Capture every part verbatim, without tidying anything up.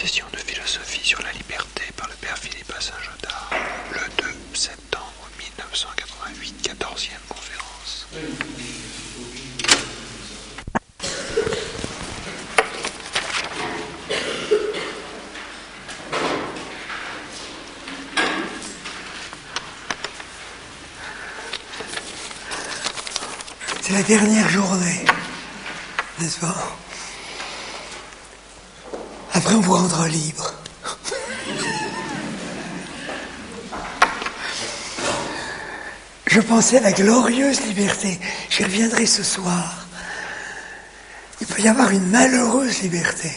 session de philosophie sur la liberté par le père Philippe à Saint-Jodard, le deux septembre mille neuf cent quatre-vingt-huit, quatorzième conférence. C'est la dernière journée, n'est-ce pas? Après, on vous rendra libre. Je pensais à la glorieuse liberté. J'y reviendrai ce soir. Il peut y avoir une malheureuse liberté.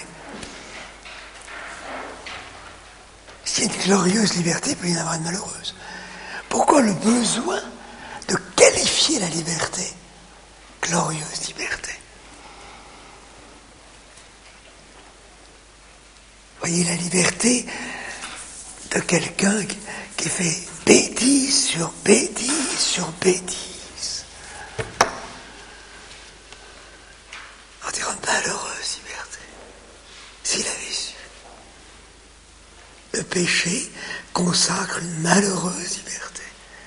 S'il y a une glorieuse liberté, il peut y en avoir une malheureuse. Pourquoi le besoin de qualifier la liberté? Glorieuse liberté. Voyez la liberté de quelqu'un qui, qui fait bêtise sur bêtise sur bêtise. On dirait une malheureuse liberté. S'il avait su. Le péché consacre une malheureuse liberté.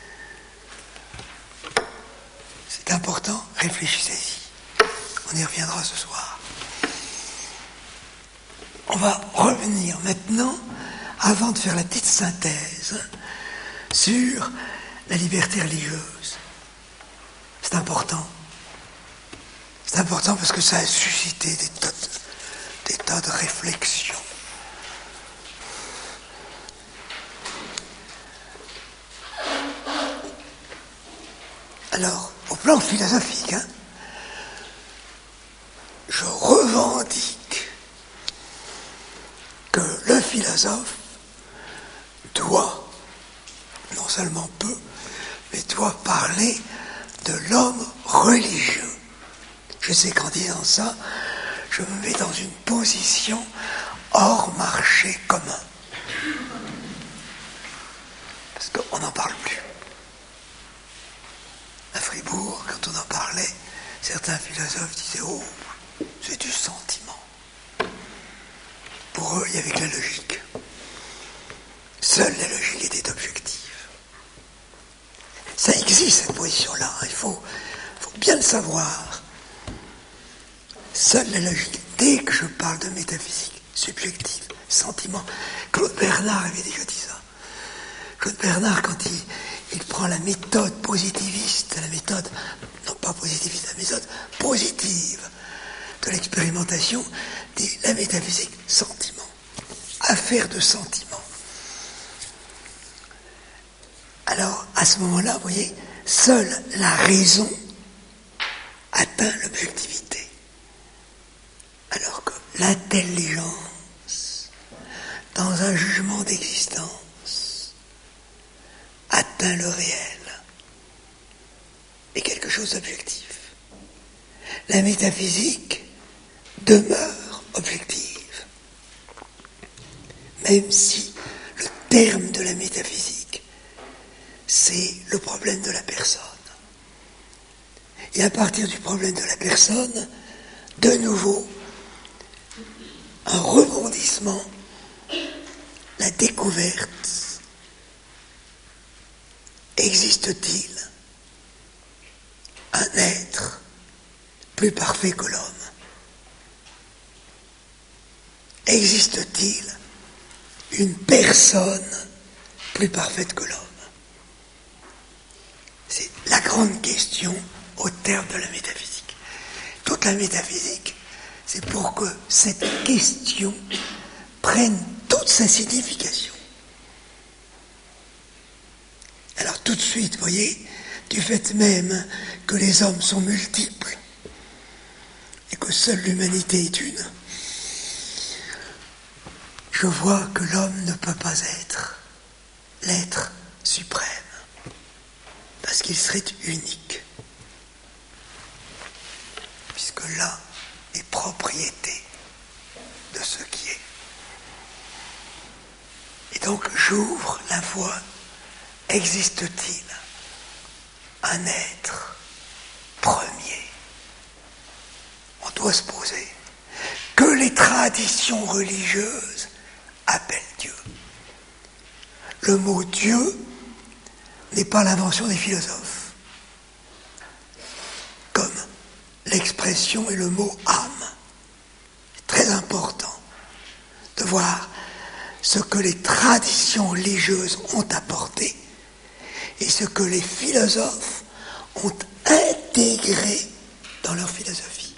C'est important, réfléchissez-y. On y reviendra ce soir. On va revenir maintenant, avant de faire la petite synthèse, sur la liberté religieuse. C'est important. C'est important parce que ça a suscité des tas de, des tas de réflexions. Alors, au plan philosophique, hein, je revendique que le philosophe doit, non seulement peut, mais doit parler de l'homme religieux. Je sais qu'en disant ça, je me mets dans une position hors marché commun. Parce qu'on n'en parle plus. À Fribourg, quand on en parlait, certains philosophes disaient « Oh, c'est du sentiment ». Pour eux, il n'y avait que la logique. Seule la logique était objective. Ça existe, cette position-là. Il faut, faut bien le savoir. Seule la logique. Dès que je parle de métaphysique subjective, sentiment, Claude Bernard avait déjà dit ça. Claude Bernard, quand il, il prend la méthode positiviste, la méthode, non pas positiviste, la méthode positive de l'expérimentation, dit la métaphysique, sentiment, affaire de sentiment. Alors, à ce moment-là, vous voyez, seule la raison atteint l'objectivité. Alors que l'intelligence, dans un jugement d'existence, atteint le réel et quelque chose d'objectif. La métaphysique demeure objective, même si le terme de la métaphysique, c'est le problème de la personne. Et à partir du problème de la personne, de nouveau, un rebondissement, la découverte. Existe-t-il un être plus parfait que l'homme? Existe-t-il une personne plus parfaite que l'homme? C'est la grande question au terme de la métaphysique. Toute la métaphysique, c'est pour que cette question prenne toute sa signification. Alors tout de suite, vous voyez, du fait même que les hommes sont multiples et que seule l'humanité est une, je vois que l'homme ne peut pas être l'être suprême, parce qu'il serait unique, puisque là est propriété de ce qui est. Et donc j'ouvre la voie. Existe-t-il un être premier? On doit se poser que les traditions religieuses appelle Dieu. Le mot Dieu n'est pas l'invention des philosophes, comme l'expression et le mot âme. C'est très important de voir ce que les traditions religieuses ont apporté et ce que les philosophes ont intégré dans leur philosophie.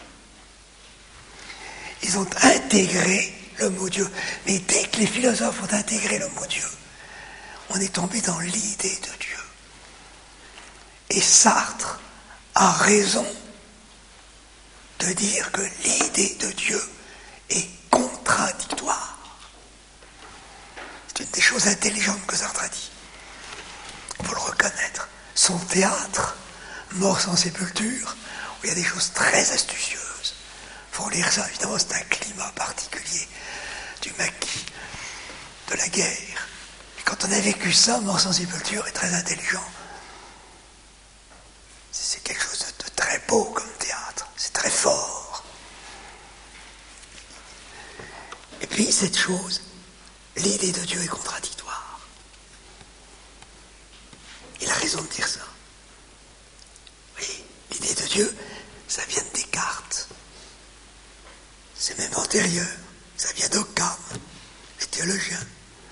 Ils ont intégré le mot Dieu. Mais dès que les philosophes ont intégré le mot Dieu, on est tombé dans l'idée de Dieu. Et Sartre a raison de dire que l'idée de Dieu est contradictoire. C'est une des choses intelligentes que Sartre a dit. Il faut le reconnaître. Son théâtre, Mort sans sépulture, où il y a des choses très astucieuses. Il faut lire ça, évidemment, c'est un climat particulier du maquis, de la guerre. Et quand on a vécu ça, Mort sans sépulture est très intelligent. C'est quelque chose de, de très beau comme théâtre, c'est très fort. Et puis cette chose, l'idée de Dieu est contradictoire. Il a raison de dire ça. Oui, l'idée de Dieu, ça vient de Descartes. C'est même antérieur, ça vient d'Occam, les théologiens.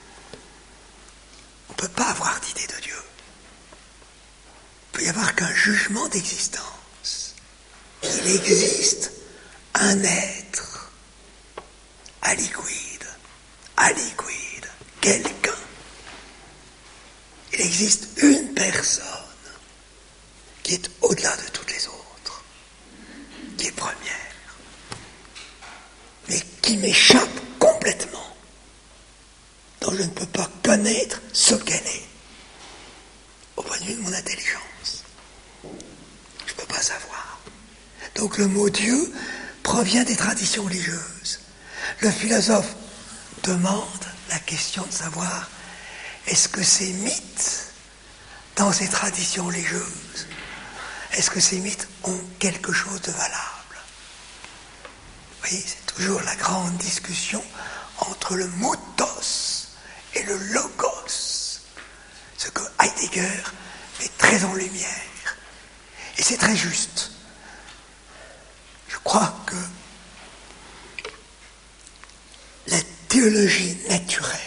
On ne peut pas avoir d'idée de Dieu. Il ne peut y avoir qu'un jugement d'existence. Il existe un être, aliquid, aliquid, quelqu'un. Il existe une personne qui est au-delà de toutes les autres, qui est première, mais qui m'échappe complètement, dont je ne peux pas connaître ce qu'elle est, au point de vue de mon intelligence. Je ne peux pas savoir. Donc le mot Dieu provient des traditions religieuses. Le philosophe demande la question de savoir est-ce que ces mythes, dans ces traditions religieuses, est-ce que ces mythes ont quelque chose de valable? Vous voyez, c'est toujours la grande discussion entre le mutos et le logos, ce que Heidegger met très en lumière. Et c'est très juste. Je crois que la théologie naturelle,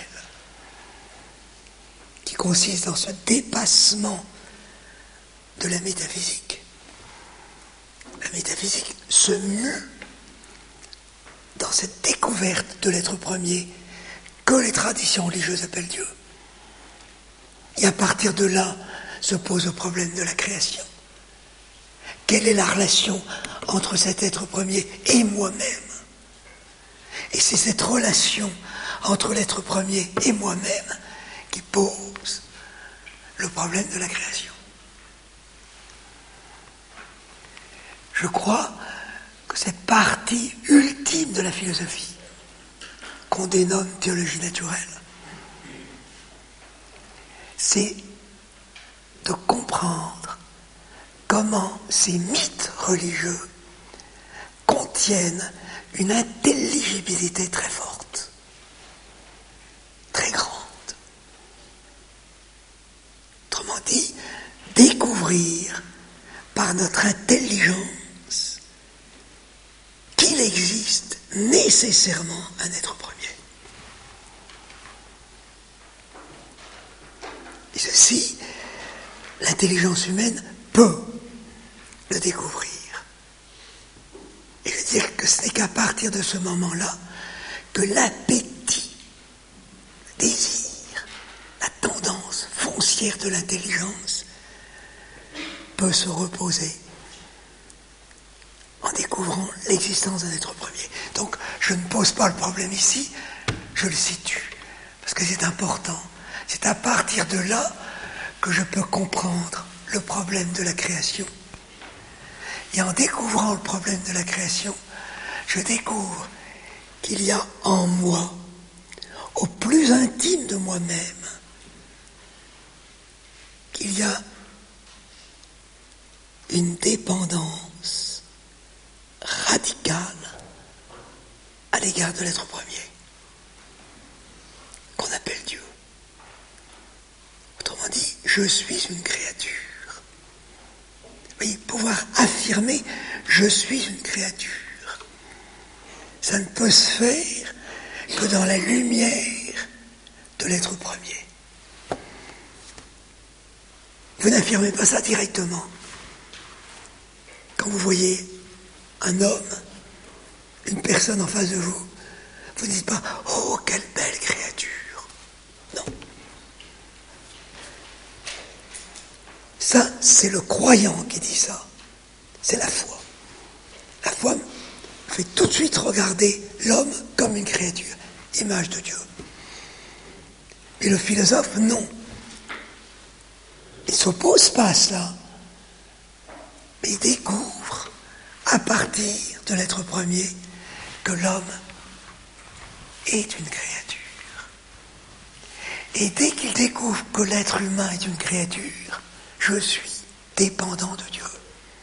qui consiste dans ce dépassement de la métaphysique, la métaphysique se mue dans cette découverte de l'être premier que les traditions religieuses appellent Dieu. Et à partir de là se pose le problème de la création. Quelle est la relation entre cet être premier et moi-même? Et c'est cette relation entre l'être premier et moi-même qui pose le problème de la création. Je crois que cette partie ultime de la philosophie, qu'on dénomme théologie naturelle, c'est de comprendre comment ces mythes religieux contiennent une intelligibilité très forte, très grande. Autrement dit, découvrir par notre intelligence qu'il existe nécessairement un être premier. Et ceci, l'intelligence humaine peut le découvrir. Et je veux dire que ce n'est qu'à partir de ce moment-là que l'appétit, le désir, la tendance foncière de l'intelligence peut se reposer en découvrant l'existence d'un être premier. Donc, je ne pose pas le problème ici, je le situe, parce que c'est important. C'est à partir de là que je peux comprendre le problème de la création. Et en découvrant le problème de la création, je découvre qu'il y a en moi, au plus intime de moi-même, qu'il y a une dépendance radicale à l'égard de l'être premier. je suis une créature. Vous voyez, pouvoir affirmer je suis une créature, ça ne peut se faire que dans la lumière de l'être premier. Vous n'affirmez pas ça directement. Quand vous voyez un homme, une personne en face de vous, vous ne dites pas « Oh, quelle belle créature !» Non. Ça, c'est le croyant qui dit ça. C'est la foi. La foi fait tout de suite regarder l'homme comme une créature, image de Dieu. Et le philosophe, non. Il ne s'oppose pas à cela, mais il découvre, à partir de l'être premier, que l'homme est une créature. Et dès qu'il découvre que l'être humain est une créature, je suis dépendant de Dieu.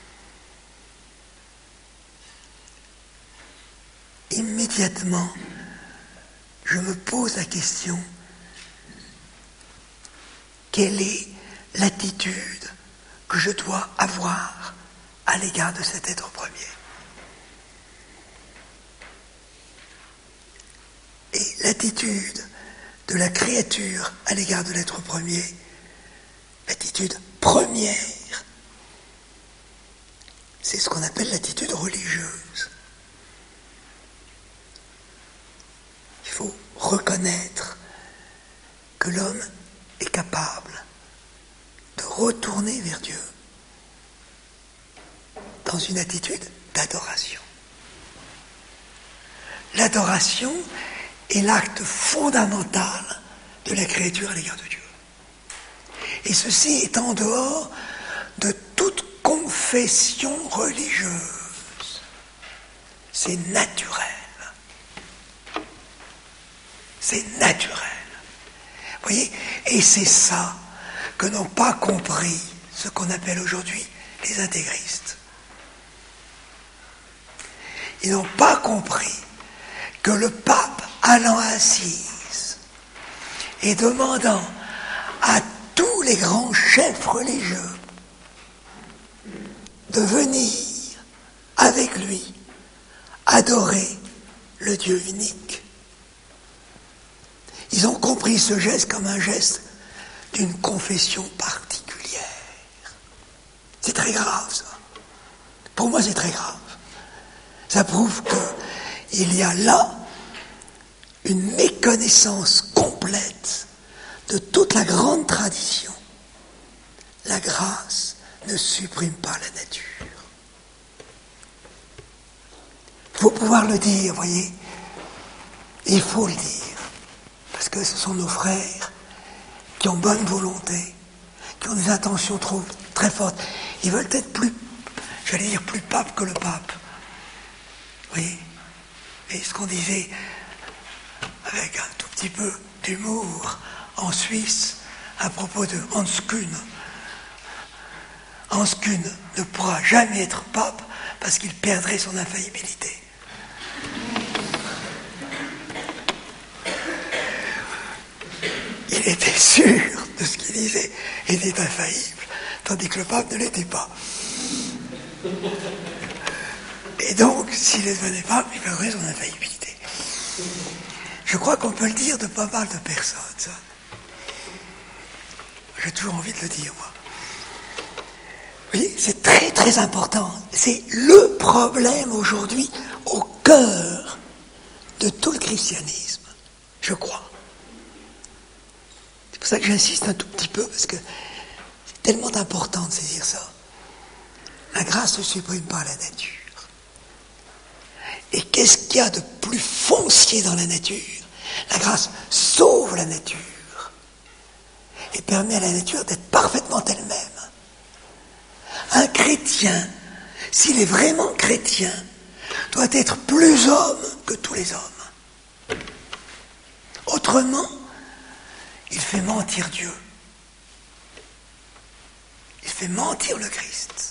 Immédiatement, je me pose la question, quelle est l'attitude que je dois avoir à l'égard de cet être premier? Et l'attitude de la créature à l'égard de l'être premier, l'attitude première, c'est ce qu'on appelle l'attitude religieuse. Il faut reconnaître que l'homme est capable de retourner vers Dieu dans une attitude d'adoration. L'adoration est l'acte fondamental de la créature à l'égard de Dieu. Et ceci est en dehors de toute confession religieuse. C'est naturel. C'est naturel. Vous voyez? Et c'est ça que n'ont pas compris ce qu'on appelle aujourd'hui les intégristes. Ils n'ont pas compris que le pape allant à Assise et demandant à tous les grands chefs religieux de venir avec lui adorer le Dieu unique, ils ont compris ce geste comme un geste d'une confession particulière. C'est très grave, ça. Pour moi, c'est très grave. Ça prouve qu'il y a là une méconnaissance complète de toute la grande tradition. La grâce ne supprime pas la nature. Il faut pouvoir le dire, vous voyez. Il faut le dire. Parce que ce sont nos frères qui ont bonne volonté, qui ont des intentions trop, très fortes. Ils veulent être plus, j'allais dire, plus pape que le pape. Vous voyez? Et ce qu'on disait avec un tout petit peu d'humour en Suisse à propos de Hans Kuhn. Hans Kuhn ne pourra jamais être pape parce qu'il perdrait son infaillibilité. Il était sûr de ce qu'il disait, il était infaillible, tandis que le pape ne l'était pas. Et donc, s'il devenait pape, il perdrait son infaillibilité. Je crois qu'on peut le dire de pas mal de personnes, ça. J'ai toujours envie de le dire, moi. Vous voyez, c'est très très important. C'est le problème aujourd'hui au cœur de tout le christianisme, je crois. C'est pour ça que j'insiste un tout petit peu, parce que c'est tellement important de saisir ça. La grâce ne supprime pas la nature. Et qu'est-ce qu'il y a de plus foncier dans la nature? La grâce sauve la nature et permet à la nature d'être parfaitement elle-même. Un chrétien, s'il est vraiment chrétien, doit être plus homme que tous les hommes. Autrement, il fait mentir Dieu. Il fait mentir le Christ.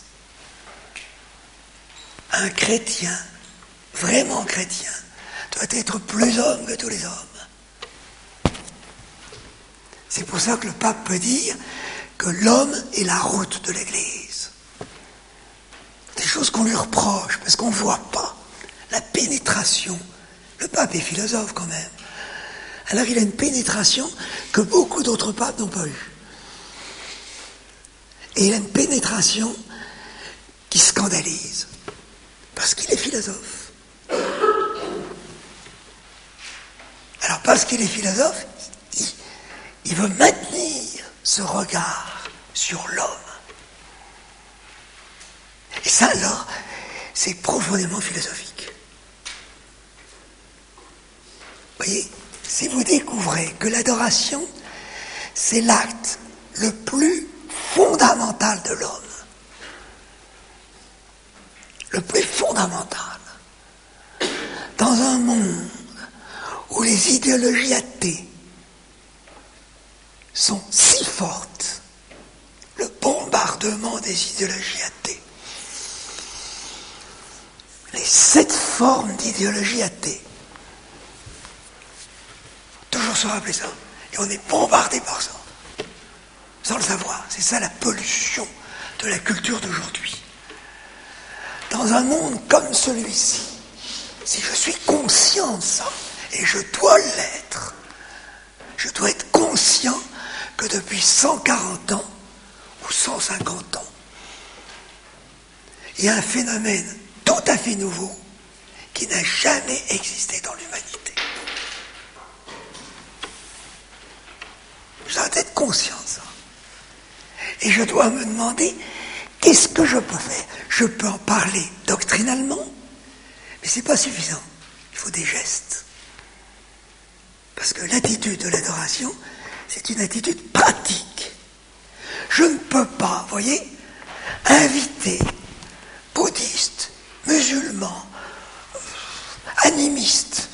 Un chrétien, vraiment chrétien, doit être plus homme que tous les hommes. C'est pour ça que le pape peut dire que l'homme est la route de l'Église. Des choses qu'on lui reproche, parce qu'on ne voit pas la pénétration. Le pape est philosophe quand même. Alors il a une pénétration que beaucoup d'autres papes n'ont pas eue. Et il a une pénétration qui scandalise, parce qu'il est philosophe. Alors parce qu'il est philosophe, il, il veut maintenir ce regard sur l'homme. Et ça alors, c'est profondément philosophique. Vous voyez, si vous découvrez que l'adoration, c'est l'acte le plus fondamental de l'homme, le plus fondamental, dans un monde où les idéologies athées sont si fortes, le bombardement des idéologies athées, les sept formes d'idéologie athée, toujours se rappeler ça, et on est bombardé par ça, sans le savoir. C'est ça la pollution de la culture d'aujourd'hui. Dans un monde comme celui-ci, si je suis conscient de ça, et je dois l'être, je dois être conscient que depuis cent quarante ans ou cent cinquante ans, il y a un phénomène tout à fait nouveau qui n'a jamais existé dans l'humanité. Je dois être conscient de ça. Et je dois me demander, qu'est-ce que je peux faire? Je peux en parler doctrinalement, mais ce n'est pas suffisant. Il faut des gestes. Parce que l'attitude de l'adoration, c'est une attitude pratique. Je ne peux pas, vous voyez, inviter bouddhistes, musulmans, animistes,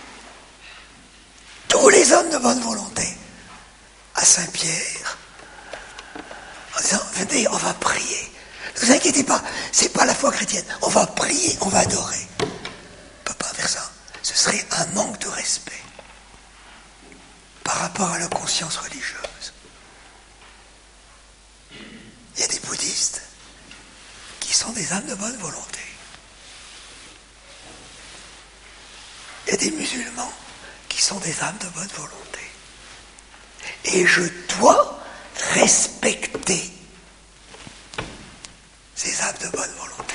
tous les hommes de bonne volonté à Saint-Pierre, en disant, venez, on va prier. Ne vous inquiétez pas, c'est pas la foi chrétienne. On va prier, on va adorer. On ne peut pas faire ça. Ce serait un manque de respect par rapport à la conscience religieuse. Il y a des bouddhistes qui sont des âmes de bonne volonté. Il y a des musulmans qui sont des âmes de bonne volonté. Et je dois respecter ces âmes de bonne volonté.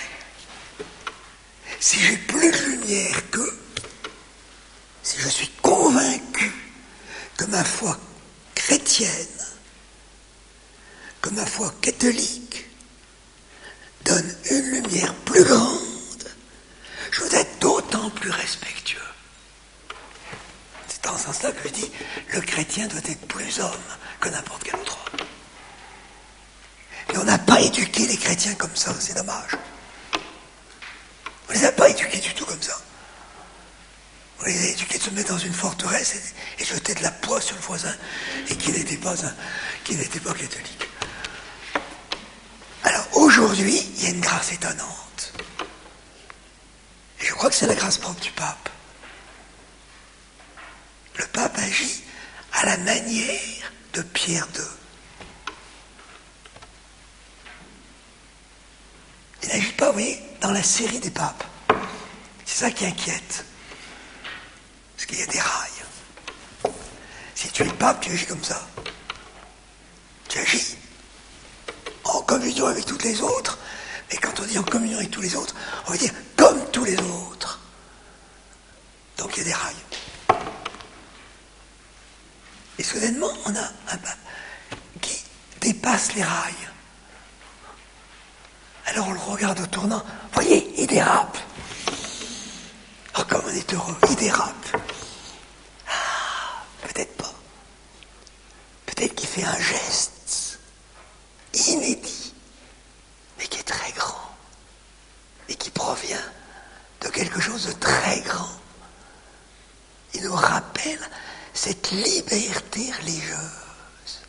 Si j'ai plus de lumière qu'eux, si je suis convaincu que ma foi chrétienne, que ma foi catholique donne une lumière plus grande, je dois être d'autant plus respectueux. C'est dans ce sens-là que je dis, le chrétien doit être plus homme que n'importe quel autre homme. Et on n'a pas éduqué les chrétiens comme ça, c'est dommage. On ne les a pas éduqués du tout comme ça. On les a éduqués de se mettre dans une forteresse et, et jeter de la poix sur le voisin et qu'il n'était pas, un, qu'il n'était pas catholique. Alors aujourd'hui, il y a une grâce étonnante. Et je crois que c'est la grâce propre du pape. Le pape agit à la manière de Pierre deux. Il n'agit pas, vous voyez, dans la série des papes. C'est ça qui inquiète. Parce qu'il y a des rails. Si tu es pape, tu agis comme ça. Tu agis en communion avec toutes les autres. Mais quand on dit en communion avec tous les autres, on veut dire comme tous les autres. Donc il y a des rails. Et soudainement, on a un pape qui dépasse les rails. Alors on le regarde au tournant. Voyez, il dérape. Oh, comme on est heureux, il dérape. Ah, peut-être pas. Peut-être qu'il fait un geste inédit, mais qui est très grand, et qui provient de quelque chose de très grand. Il nous rappelle cette liberté religieuse.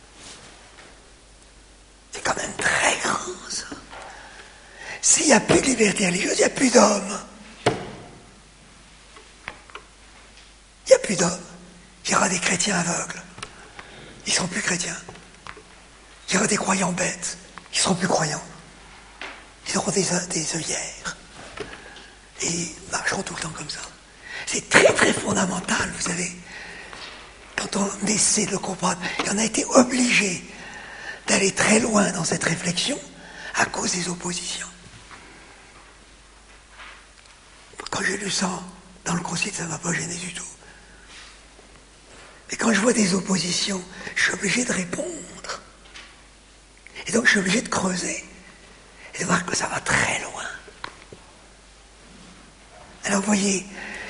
C'est quand même très grand, ça. S'il n'y a plus de liberté religieuse, il n'y a plus d'hommes. Il n'y a plus d'hommes. Il y aura des chrétiens aveugles. Ils ne seront plus chrétiens. Il y aura des croyants bêtes, qui seront plus croyants. Ils auront des, des œillères. Et ils marcheront tout le temps comme ça. C'est très très fondamental, vous savez. Quand on essaie de le comprendre, et on a été obligé d'aller très loin dans cette réflexion à cause des oppositions. Quand j'ai lu ça dans le concile, ça ne m'a pas gêné du tout. Mais quand je vois des oppositions, je suis obligé de répondre. Et donc je suis obligé de creuser et de voir que ça va très loin. Alors vous voyez,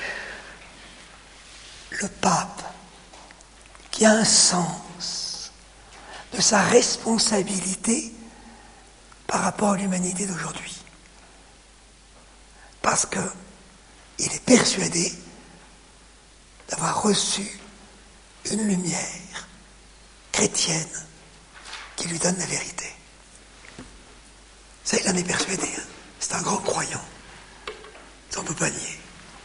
le pape, qui a un sens de sa responsabilité par rapport à l'humanité d'aujourd'hui. Parce qu'il est persuadé d'avoir reçu une lumière chrétienne qui lui donne la vérité. Ça, il en est persuadé. Hein. C'est un grand croyant. Ça, on ne peut pas nier.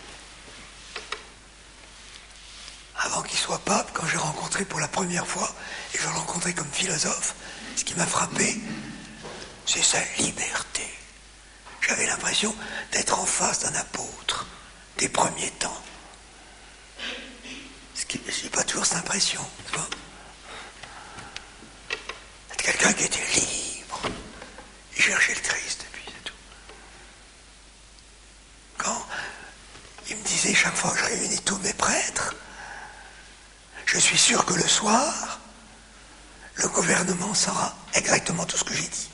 Avant qu'il soit pape, quand j'ai rencontré pour la première fois, et je l'ai rencontré comme philosophe, ce qui m'a frappé, c'est sa liberté. J'avais l'impression d'être en face d'un apôtre des premiers temps. Ce qui, je n'ai pas toujours cette impression. Tu vois, c'est quelqu'un qui était libre. Il cherchait le Christ, et puis c'est tout. Quand il me disait chaque fois que je réunis tous mes prêtres, je suis sûr que le soir, le gouvernement saura exactement tout ce que j'ai dit.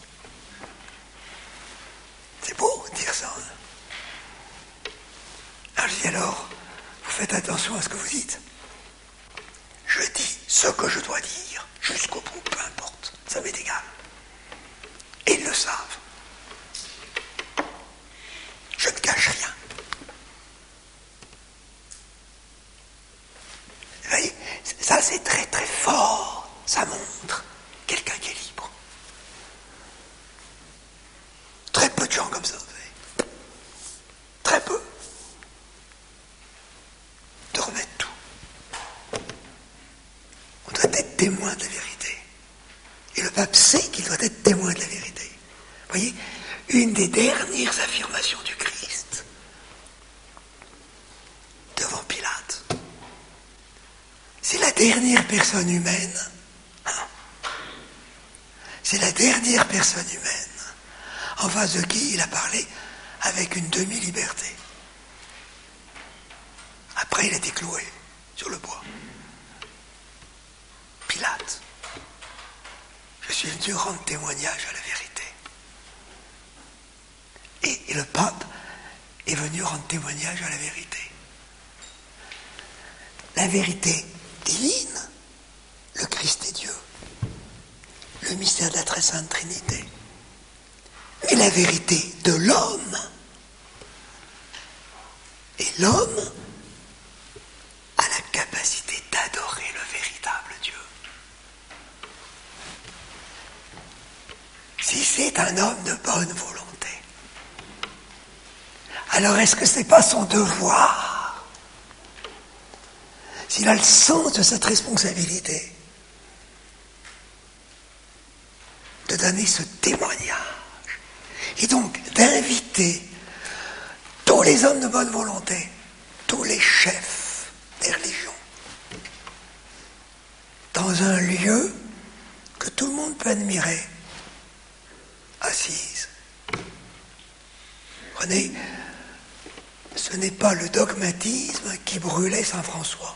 C'est beau de dire ça. Hein. Alors je dis alors, vous faites attention à ce que vous dites. Je dis ce que je dois dire, jusqu'au bout, peu importe, ça m'est égal. Et ils le savent. Je ne cache rien. Vous voyez, ça c'est très très fort. Ça montre quelqu'un qui est libre. Très peu de gens comme ça, vous savez. Très peu. De remettre tout. On doit être témoin de la vérité. Et le pape sait qu'il doit être témoin de la vérité. Vous voyez, une des dernières affirmations du Christ devant Pilate. C'est la dernière personne humaine. Hein, c'est la dernière personne humaine en face de qui il a parlé avec une demi-liberté. Après, il a été cloué sur le bois. Pilate, je suis venu rendre témoignage à la vérité. Et, et le pape est venu rendre témoignage à la vérité. La vérité divine, le Christ est Dieu, le mystère de la très sainte Trinité. Mais la vérité de l'homme, et l'homme a la capacité d'adorer le véritable Dieu. Si c'est un homme de bonne volonté, alors est-ce que ce n'est pas son devoir, s'il a le sens de cette responsabilité, de donner ce témoignage, et donc d'inviter tous les hommes de bonne volonté, tous les chefs des religions, dans un lieu que tout le monde peut admirer, assise. Prenez, ce n'est pas le dogmatisme qui brûlait Saint François.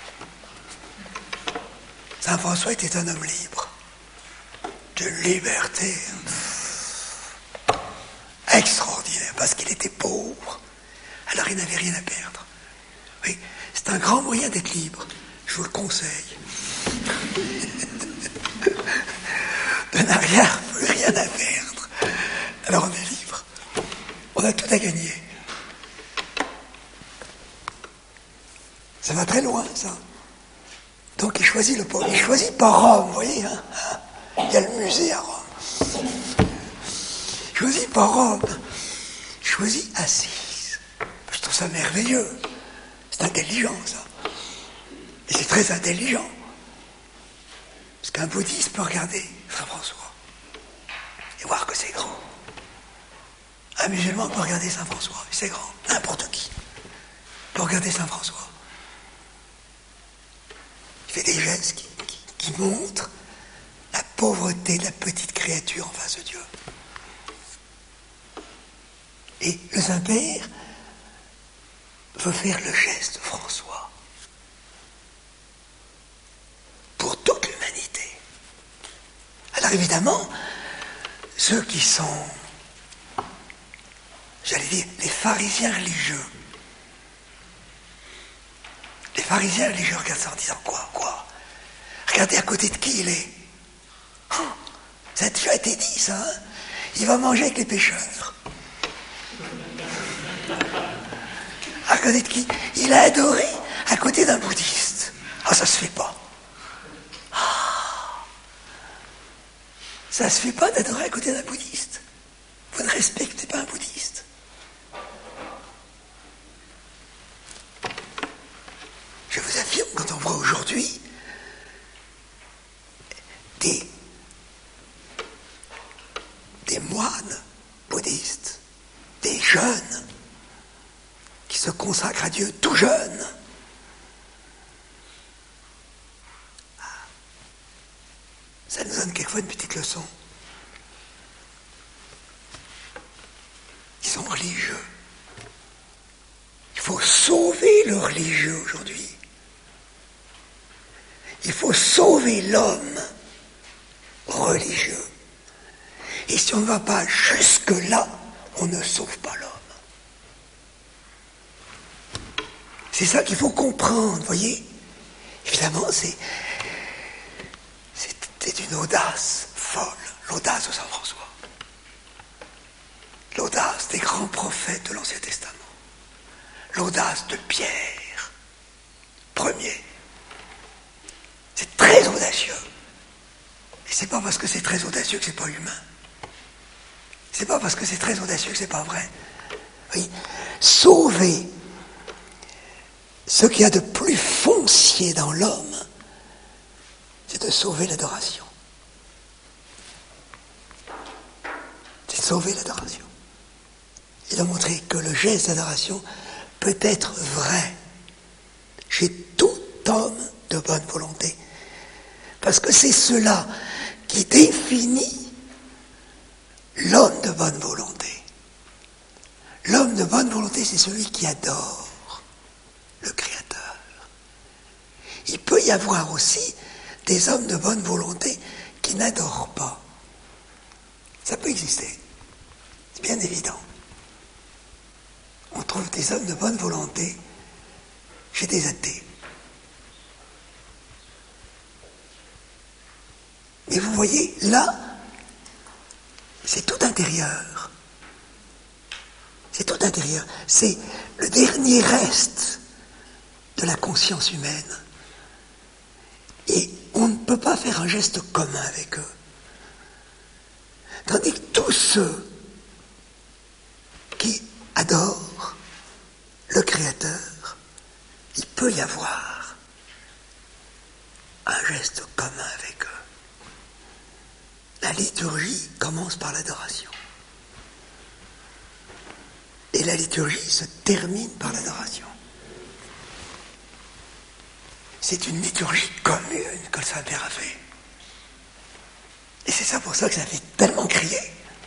Saint François était un homme libre, de liberté extraordinaire, parce qu'il était pauvre, alors il n'avait rien à perdre. Oui, c'est un grand moyen d'être libre, je vous le conseille. De n'avoir plus rien à perdre, alors on est libre, on a tout à gagner. Ça va très loin, ça. Donc il choisit le pauvre, il choisit pas Rome, vous voyez, hein, il y a le musée à Rome. Il choisit pas Rome, il choisit Assise. Je trouve ça merveilleux. C'est intelligent, ça. Et c'est très intelligent. Parce qu'un bouddhiste peut regarder Saint François et voir que c'est grand. Un musulman peut regarder Saint François, c'est grand. N'importe qui peut regarder Saint François. Il fait des gestes qui, qui, qui montrent la pauvreté de la petite créature en face de Dieu. Et le Saint-Père veut faire le geste de François pour toute l'humanité. Alors évidemment, ceux qui sont, j'allais dire, les pharisiens religieux, les pharisiens religieux regardent ça en disant quoi, quoi Regardez à côté de qui il est. Oh, ça a déjà été dit, ça. Hein, il va manger avec les pécheurs. À côté de qui? Il a adoré à côté d'un bouddhiste. Ah, ça se fait pas. Ah, ça se fait pas d'adorer à côté d'un bouddhiste. Vous ne respectez pas un bouddhiste. Je vous affirme, quand on voit aujourd'hui des, des moines bouddhistes, des jeunes qui se consacrent à Dieu tout jeunes, ça nous donne quelquefois une petite leçon. Ils sont religieux. Il faut sauver le religieux aujourd'hui. Il faut sauver l'homme religieux. Et si on ne va pas jusque-là, on ne sauve pas l'homme. C'est ça qu'il faut comprendre, voyez. Évidemment, c'est, c'est, c'est une audace folle, l'audace de Saint François. L'audace des grands prophètes de l'Ancien Testament. L'audace de Pierre, premier. C'est très audacieux. Et c'est pas parce que c'est très audacieux que c'est pas humain. C'est pas parce que c'est très audacieux que c'est pas vrai. Oui. Sauver ce qu'il y a de plus foncier dans l'homme, c'est de sauver l'adoration. C'est de sauver l'adoration. Et de montrer que le geste d'adoration peut être vrai chez tout homme de bonne volonté. Parce que c'est cela qui définit l'homme de bonne volonté. L'homme de bonne volonté, c'est celui qui adore le Créateur. Il peut y avoir aussi des hommes de bonne volonté qui n'adorent pas. Ça peut exister. C'est bien évident. On trouve des hommes de bonne volonté chez des athées. Mais vous voyez, là, c'est tout intérieur. C'est tout intérieur. C'est le dernier reste de la conscience humaine. Et on ne peut pas faire un geste commun avec eux. Tandis que tous ceux qui adorent le Créateur, il peut y avoir un geste commun avec eux. La liturgie commence par l'adoration. Et la liturgie se termine par l'adoration. C'est une liturgie commune que le Saint-Père a fait. Et c'est ça pour ça que ça fait tellement crier.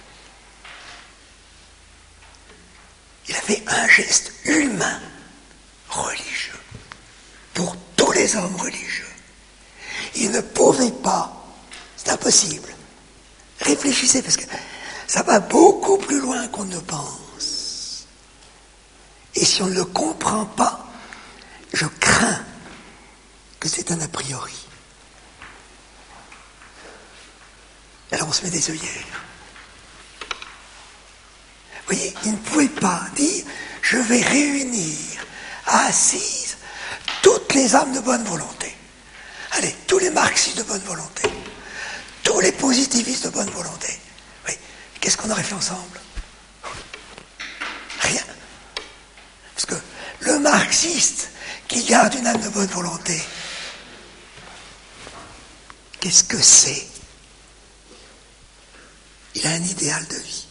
Il a fait un geste humain, religieux, pour tous les hommes religieux. Il ne pouvait pas, c'est impossible. Réfléchissez, parce que ça va beaucoup plus loin qu'on ne pense. Et si on ne le comprend pas, je crains que c'est un a priori. Alors on se met des œillères. Vous voyez, il ne pouvait pas dire « je vais réunir à Assise toutes les âmes de bonne volonté. Allez, tous les marxistes de bonne volonté, tous les positivistes de bonne volonté. » Oui, qu'est-ce qu'on aurait fait ensemble? Rien. Parce que le marxiste qui garde une âme de bonne volonté, qu'est-ce que c'est il a un idéal de vie.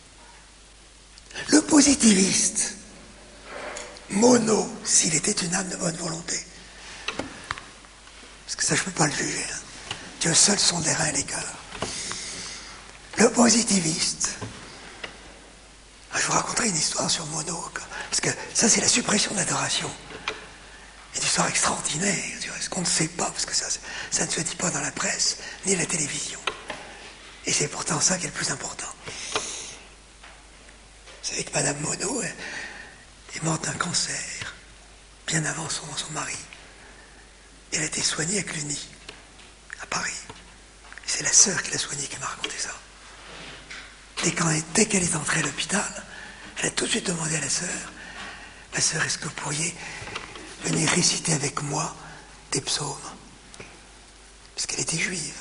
Le positiviste, mono, s'il était une âme de bonne volonté, parce que ça je ne peux pas le juger, hein. Dieu seul sonde les reins et les cœurs. Le positiviste, je vous raconterai une histoire sur Mono, parce que ça c'est la suppression de l'adoration. Une histoire extraordinaire, ce qu'on ne sait pas, parce que ça, ça ne se dit pas dans la presse, ni à la télévision. Et c'est pourtant ça qui est le plus important. Vous savez que Madame Mono est, est morte d'un cancer, bien avant son, son mari. Elle a été soignée à Cluny, à Paris. Et c'est la sœur qui l'a soignée qui m'a raconté ça. Et quand, dès qu'elle est entrée à l'hôpital, elle a tout de suite demandé à la sœur, « Ma sœur, est-ce que vous pourriez venir réciter avec moi des psaumes ?» Parce qu'elle était juive.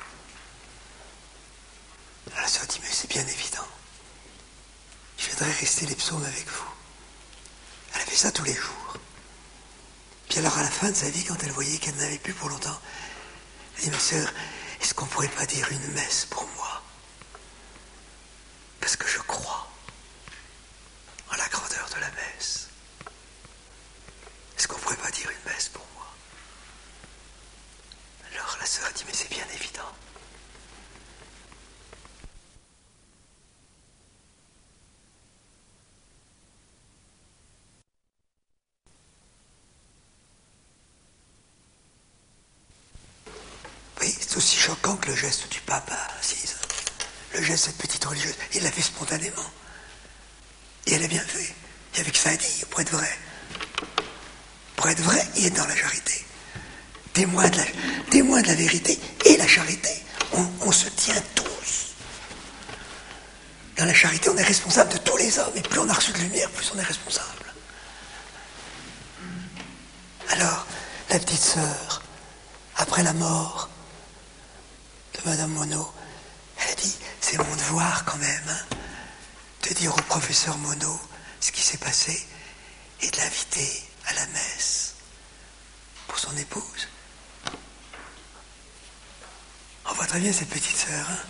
Alors la sœur dit, « Mais c'est bien évident. Je viendrai réciter les psaumes avec vous. » Elle a fait ça tous les jours. Puis alors à la fin de sa vie, quand elle voyait qu'elle n'avait plus pour longtemps, elle dit, « Ma sœur, est-ce qu'on ne pourrait pas dire une messe pour moi ? Parce que je crois en la grandeur de la messe. Est-ce qu'on ne pourrait pas dire une messe pour moi ?» Alors la sœur a dit, « Mais c'est bien évident. » Oui, c'est aussi choquant que le geste du pape à Assise. Le geste de cette petite religieuse, il l'a fait spontanément. Et elle a bien fait. Il y avait que ça à dire, pour être vrai. Pour être vrai, il est dans la charité. Témoin de la, témoin de la vérité et la charité. On, on se tient tous. Dans la charité, on est responsable de tous les hommes. Et plus on a reçu de lumière, plus on est responsable. Alors, la petite sœur, après la mort de Madame Mono, elle a dit, c'est mon devoir quand même, hein, de dire au professeur Mono ce qui s'est passé et de l'inviter à la messe pour son épouse. On voit très bien cette petite sœur. Hein.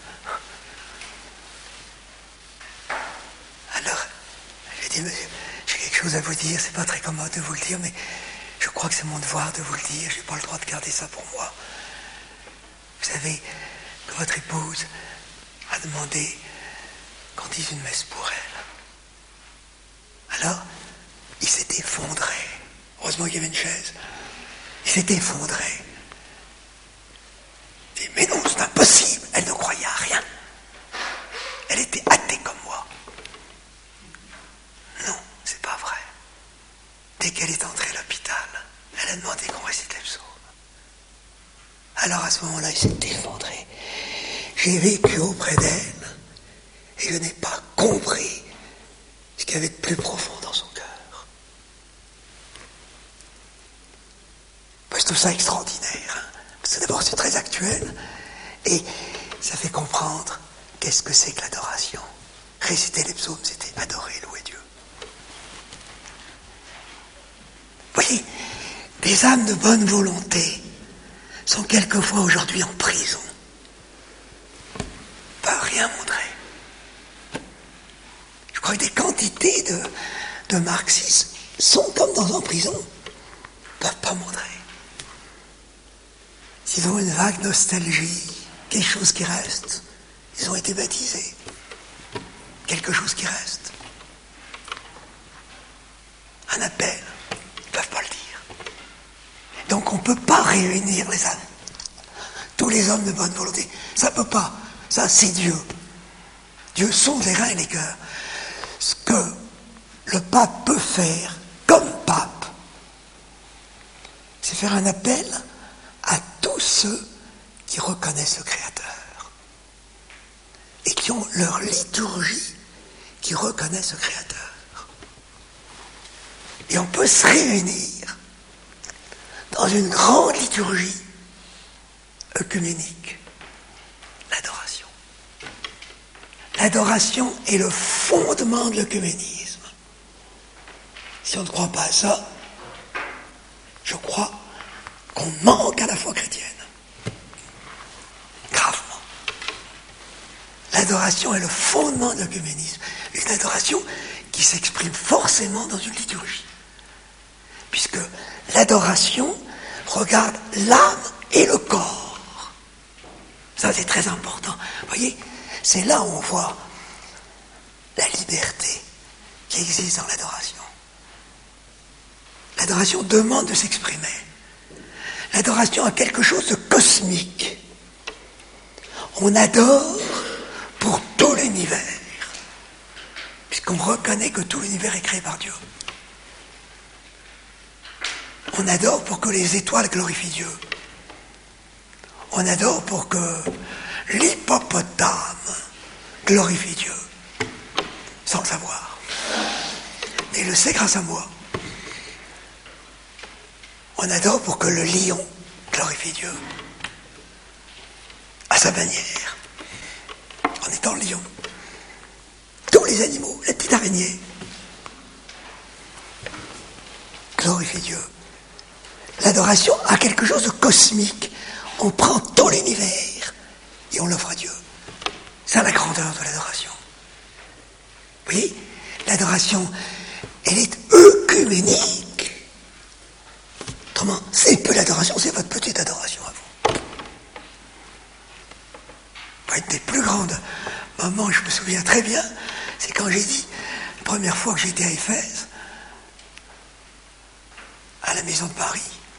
Alors, j'ai dit, monsieur, j'ai quelque chose à vous dire, c'est pas très commode de vous le dire, mais je crois que c'est mon devoir de vous le dire, j'ai pas le droit de garder ça pour moi. Vous savez que votre épouse a demandé qu'on dise une messe pour elle. Alors, il s'est effondré. Heureusement qu'il y avait une chaise. Il s'est effondré. Il dit, mais non, c'est impossible. Elle ne croyait à rien. Elle était athée comme moi. Non, c'est pas vrai. Dès qu'elle est entrée à l'hôpital, elle a demandé qu'on récite les psaumes. Alors à ce moment-là, il s'est effondré. J'ai vécu auprès d'elle et je n'ai pas compris ce qu'il y avait de plus profond dans son cœur. Moi, je trouve ça extraordinaire. Hein, parce que d'abord, c'est très actuel et ça fait comprendre qu'est-ce que c'est que l'adoration. Réciter les psaumes, c'était adorer, louer Dieu. Vous voyez, des âmes de bonne volonté sont quelquefois aujourd'hui en prison. Pas rien montrer. Je crois que des quantités de, de marxistes sont comme dans en prison, ne peuvent pas montrer. S'ils ont une vague nostalgie, quelque chose qui reste, ils ont été baptisés. Quelque chose qui reste. Un appel, ils ne peuvent pas le dire. Donc on ne peut pas réunir les âmes. Tous les hommes de bonne volonté. Ça ne peut pas. Ça, c'est Dieu. Dieu sonde les reins et les cœurs. Ce que le pape peut faire, comme pape, c'est faire un appel à tous ceux qui reconnaissent le Créateur et qui ont leur liturgie qui reconnaissent le Créateur. Et on peut se réunir dans une grande liturgie œcuménique, l'adoration. L'adoration est le fondement de l'œcuménisme. Si on ne croit pas à ça, je crois qu'on manque à la foi chrétienne. Gravement. l'adoration est le fondement de l'œcuménisme. Une adoration qui s'exprime forcément dans une liturgie. Puisque l'adoration regarde l'âme et le corps. Ça, c'est très important. Vous voyez, c'est là où on voit la liberté qui existe dans l'adoration. L'adoration demande de s'exprimer. L'adoration a quelque chose de cosmique. On adore pour tout l'univers, puisqu'on reconnaît que tout l'univers est créé par Dieu. On adore pour que les étoiles glorifient Dieu. On adore pour que l'hippopotame glorifie Dieu, sans le savoir. Mais il le sait grâce à moi. On adore pour que le lion glorifie Dieu, à sa manière, en étant lion. Tous les animaux, la petite araignée, glorifient Dieu. L'adoration a quelque chose de cosmique. On prend tout l'univers et on l'offre à Dieu. C'est la grandeur de l'adoration. Vous voyez, l'adoration, elle est œcuménique. Autrement, c'est peu l'adoration, c'est votre petite adoration à vous. Une des plus grandes moments, je me souviens très bien, c'est quand j'ai dit, la première fois que j'étais à Éphèse, à la Maison de Paris,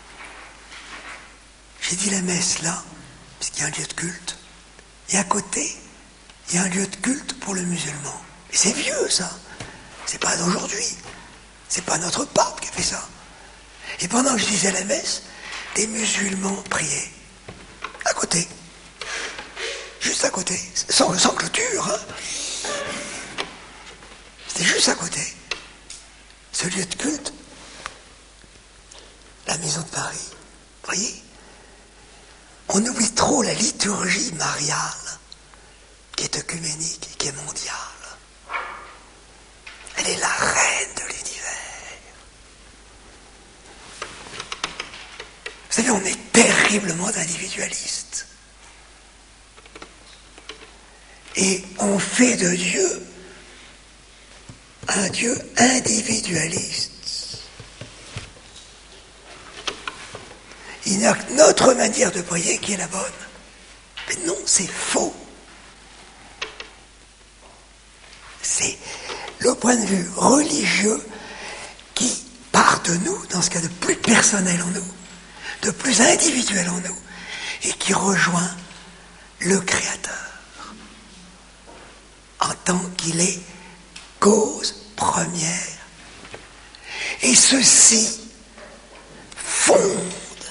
j'ai dit la messe là, parce qu'il y a un lieu de culte, et à côté, il y a un lieu de culte pour le musulman. Et c'est vieux ça, c'est pas d'aujourd'hui, c'est pas notre pape qui a fait ça. Et pendant que je disais la messe, des musulmans priaient, à côté, juste à côté, sans, sans clôture, hein. C'était juste à côté. Ce lieu de culte, la Maison de Paris, vous voyez, on oublie trop la liturgie mariale, qui est œcuménique et qui est mondiale. Elle est la reine de l'univers. Vous savez, on est terriblement individualiste. Et on fait de Dieu un Dieu individualiste. Il n'y a que notre manière de prier qui est la bonne. Mais non, c'est faux. C'est le point de vue religieux qui part de nous, dans ce cas de plus personnel en nous, de plus individuel en nous, et qui rejoint le Créateur, en tant qu'il est cause première. Et ceci fonde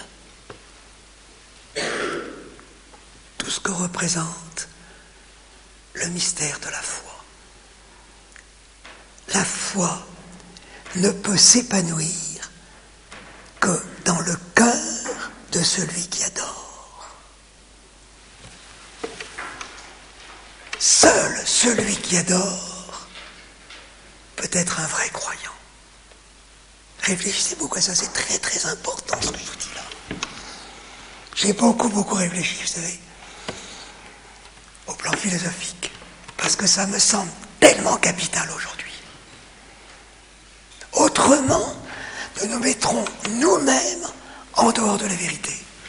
tout ce que représente le mystère de la foi. La foi ne peut s'épanouir que dans le cœur de celui qui adore. Seul celui qui adore peut être un vrai croyant. Réfléchissez beaucoup à ça, c'est très très important ce que je vous dis là. J'ai beaucoup beaucoup réfléchi, vous savez, au plan philosophique, parce que ça me semble tellement capital aujourd'hui. Autrement, nous nous mettrons nous-mêmes en dehors de la vérité.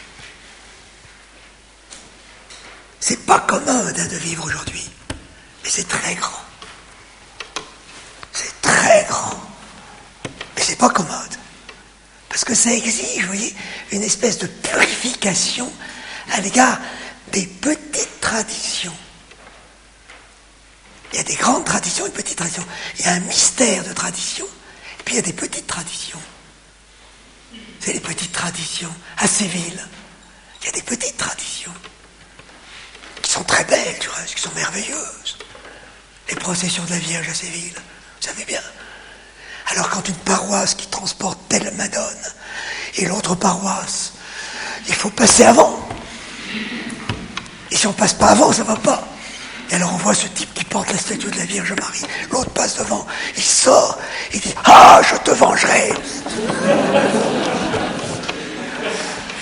C'est pas commode hein, de vivre aujourd'hui, mais c'est très grand. C'est très grand, mais c'est pas commode. Parce que ça exige, vous voyez, une espèce de purification à l'égard des petites traditions. Il y a des grandes traditions et des petites traditions. Il y a un mystère de tradition. Et puis il y a des petites traditions. C'est les petites traditions à Séville. Il y a des petites traditions qui sont très belles, tu vois, qui sont merveilleuses. Les processions de la Vierge à Séville, vous savez bien. Alors quand une paroisse qui transporte telle Madone et l'autre paroisse, il faut passer avant. Et si on passe pas avant, ça va pas. Et alors on voit ce type qui porte la statue de la Vierge Marie, l'autre passe devant, il sort, il dit « Ah, je te vengerai !»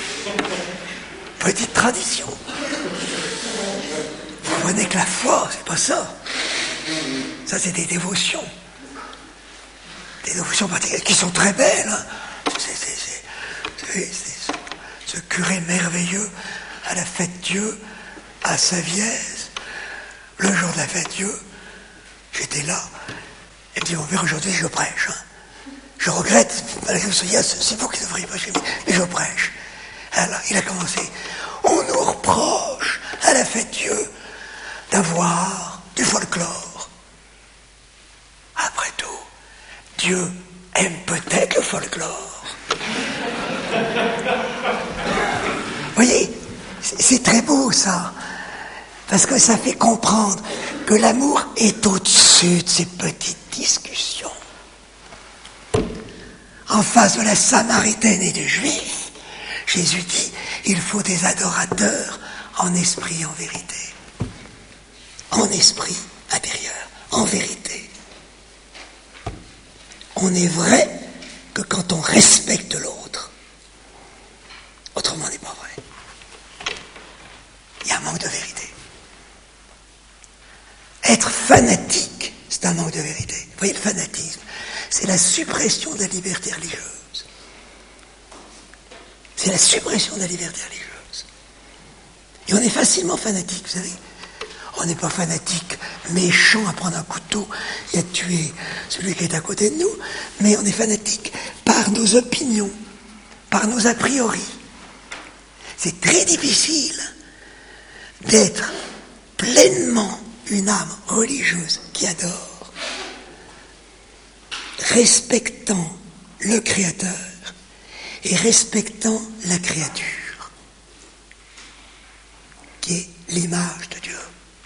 Petite tradition. Vous voyez que la foi, c'est pas ça. Ça, c'est des dévotions. Des dévotions particulières qui sont très belles. Hein. C'est, c'est, c'est, c'est, c'est, ce curé merveilleux à la fête Dieu, à Savièse, le jour de la fête Dieu, j'étais là. Il me dit, mon père, aujourd'hui, je prêche. Hein. Je regrette, malgré que vous soyez, c'est vous qui devriez prêcher, mais je prêche. Alors, il a commencé. On nous reproche, à la fête Dieu, d'avoir du folklore. Après tout, Dieu aime peut-être le folklore. Vous voyez, c'est très beau ça, parce que ça fait comprendre que l'amour est au-dessus de ces petites discussions. En face de la Samaritaine et du Juif, Jésus dit, il faut des adorateurs en esprit et en vérité. En esprit intérieur, en vérité. On n'est vrai que quand on respecte l'autre. Autrement, on n'est pas vrai. Il y a un manque de vérité. Être fanatique, c'est un manque de vérité. Vous voyez, le fanatisme, c'est la suppression de la liberté religieuse. C'est la suppression de la liberté religieuse. Et on est facilement fanatique, vous savez. On n'est pas fanatique, méchant à prendre un couteau et à tuer celui qui est à côté de nous, mais on est fanatique par nos opinions, par nos a priori. C'est très difficile d'être pleinement une âme religieuse qui adore, respectant le Créateur et respectant la créature, qui est l'image de Dieu.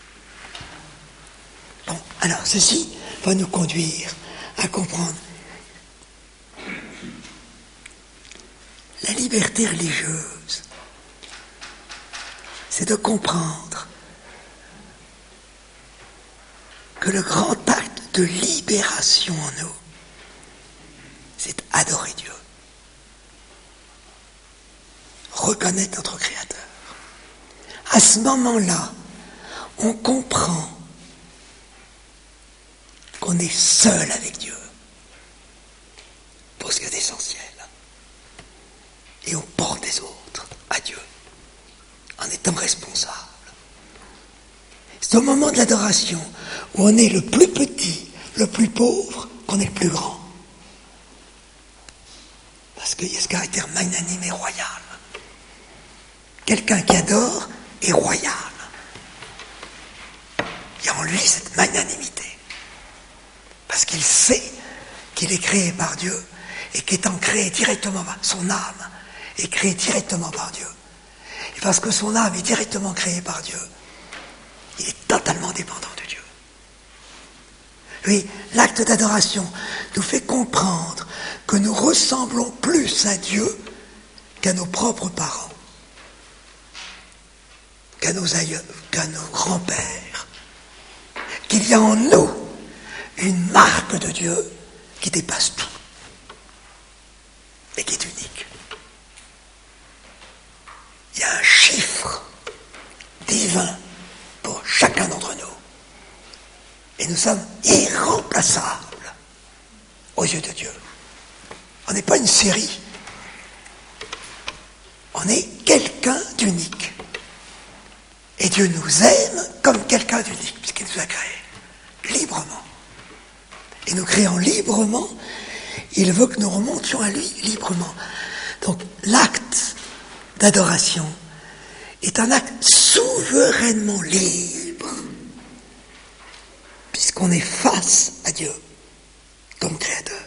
Bon, alors ceci va nous conduire à comprendre la liberté religieuse. C'est de comprendre que le grand acte de libération en nous, c'est adorer Dieu. Reconnaître notre Créateur. À ce moment-là, on comprend qu'on est seul avec Dieu pour ce qui est essentiel. Et on porte les autres à Dieu en étant responsable. C'est au moment de l'adoration où on est le plus petit, le plus pauvre, qu'on est le plus grand. Parce qu'il y a ce caractère magnanime et royal. Quelqu'un qui adore est royal. Il y a en lui cette magnanimité. Parce qu'il sait qu'il est créé par Dieu et qu'étant créé directement par son âme est créée directement par Dieu. Et parce que son âme est directement créée par Dieu, il est totalement dépendant de Dieu. Oui, l'acte d'adoration nous fait comprendre que nous ressemblons plus à Dieu qu'à nos propres parents, qu'à nos aïeux, qu'à nos grands-pères. Qu'il y a en nous une marque de Dieu qui dépasse tout et qui est unique. Il y a un chiffre divin pour chacun d'entre nous. Et nous sommes irremplaçables aux yeux de Dieu. On n'est pas une série. On est quelqu'un d'unique. Et Dieu nous aime comme quelqu'un d'unique, puisqu'il nous a créés librement. Et nous créant librement, il veut que nous remontions à lui librement. Donc l'acte d'adoration est un acte souverainement libre, puisqu'on est face à Dieu comme Créateur.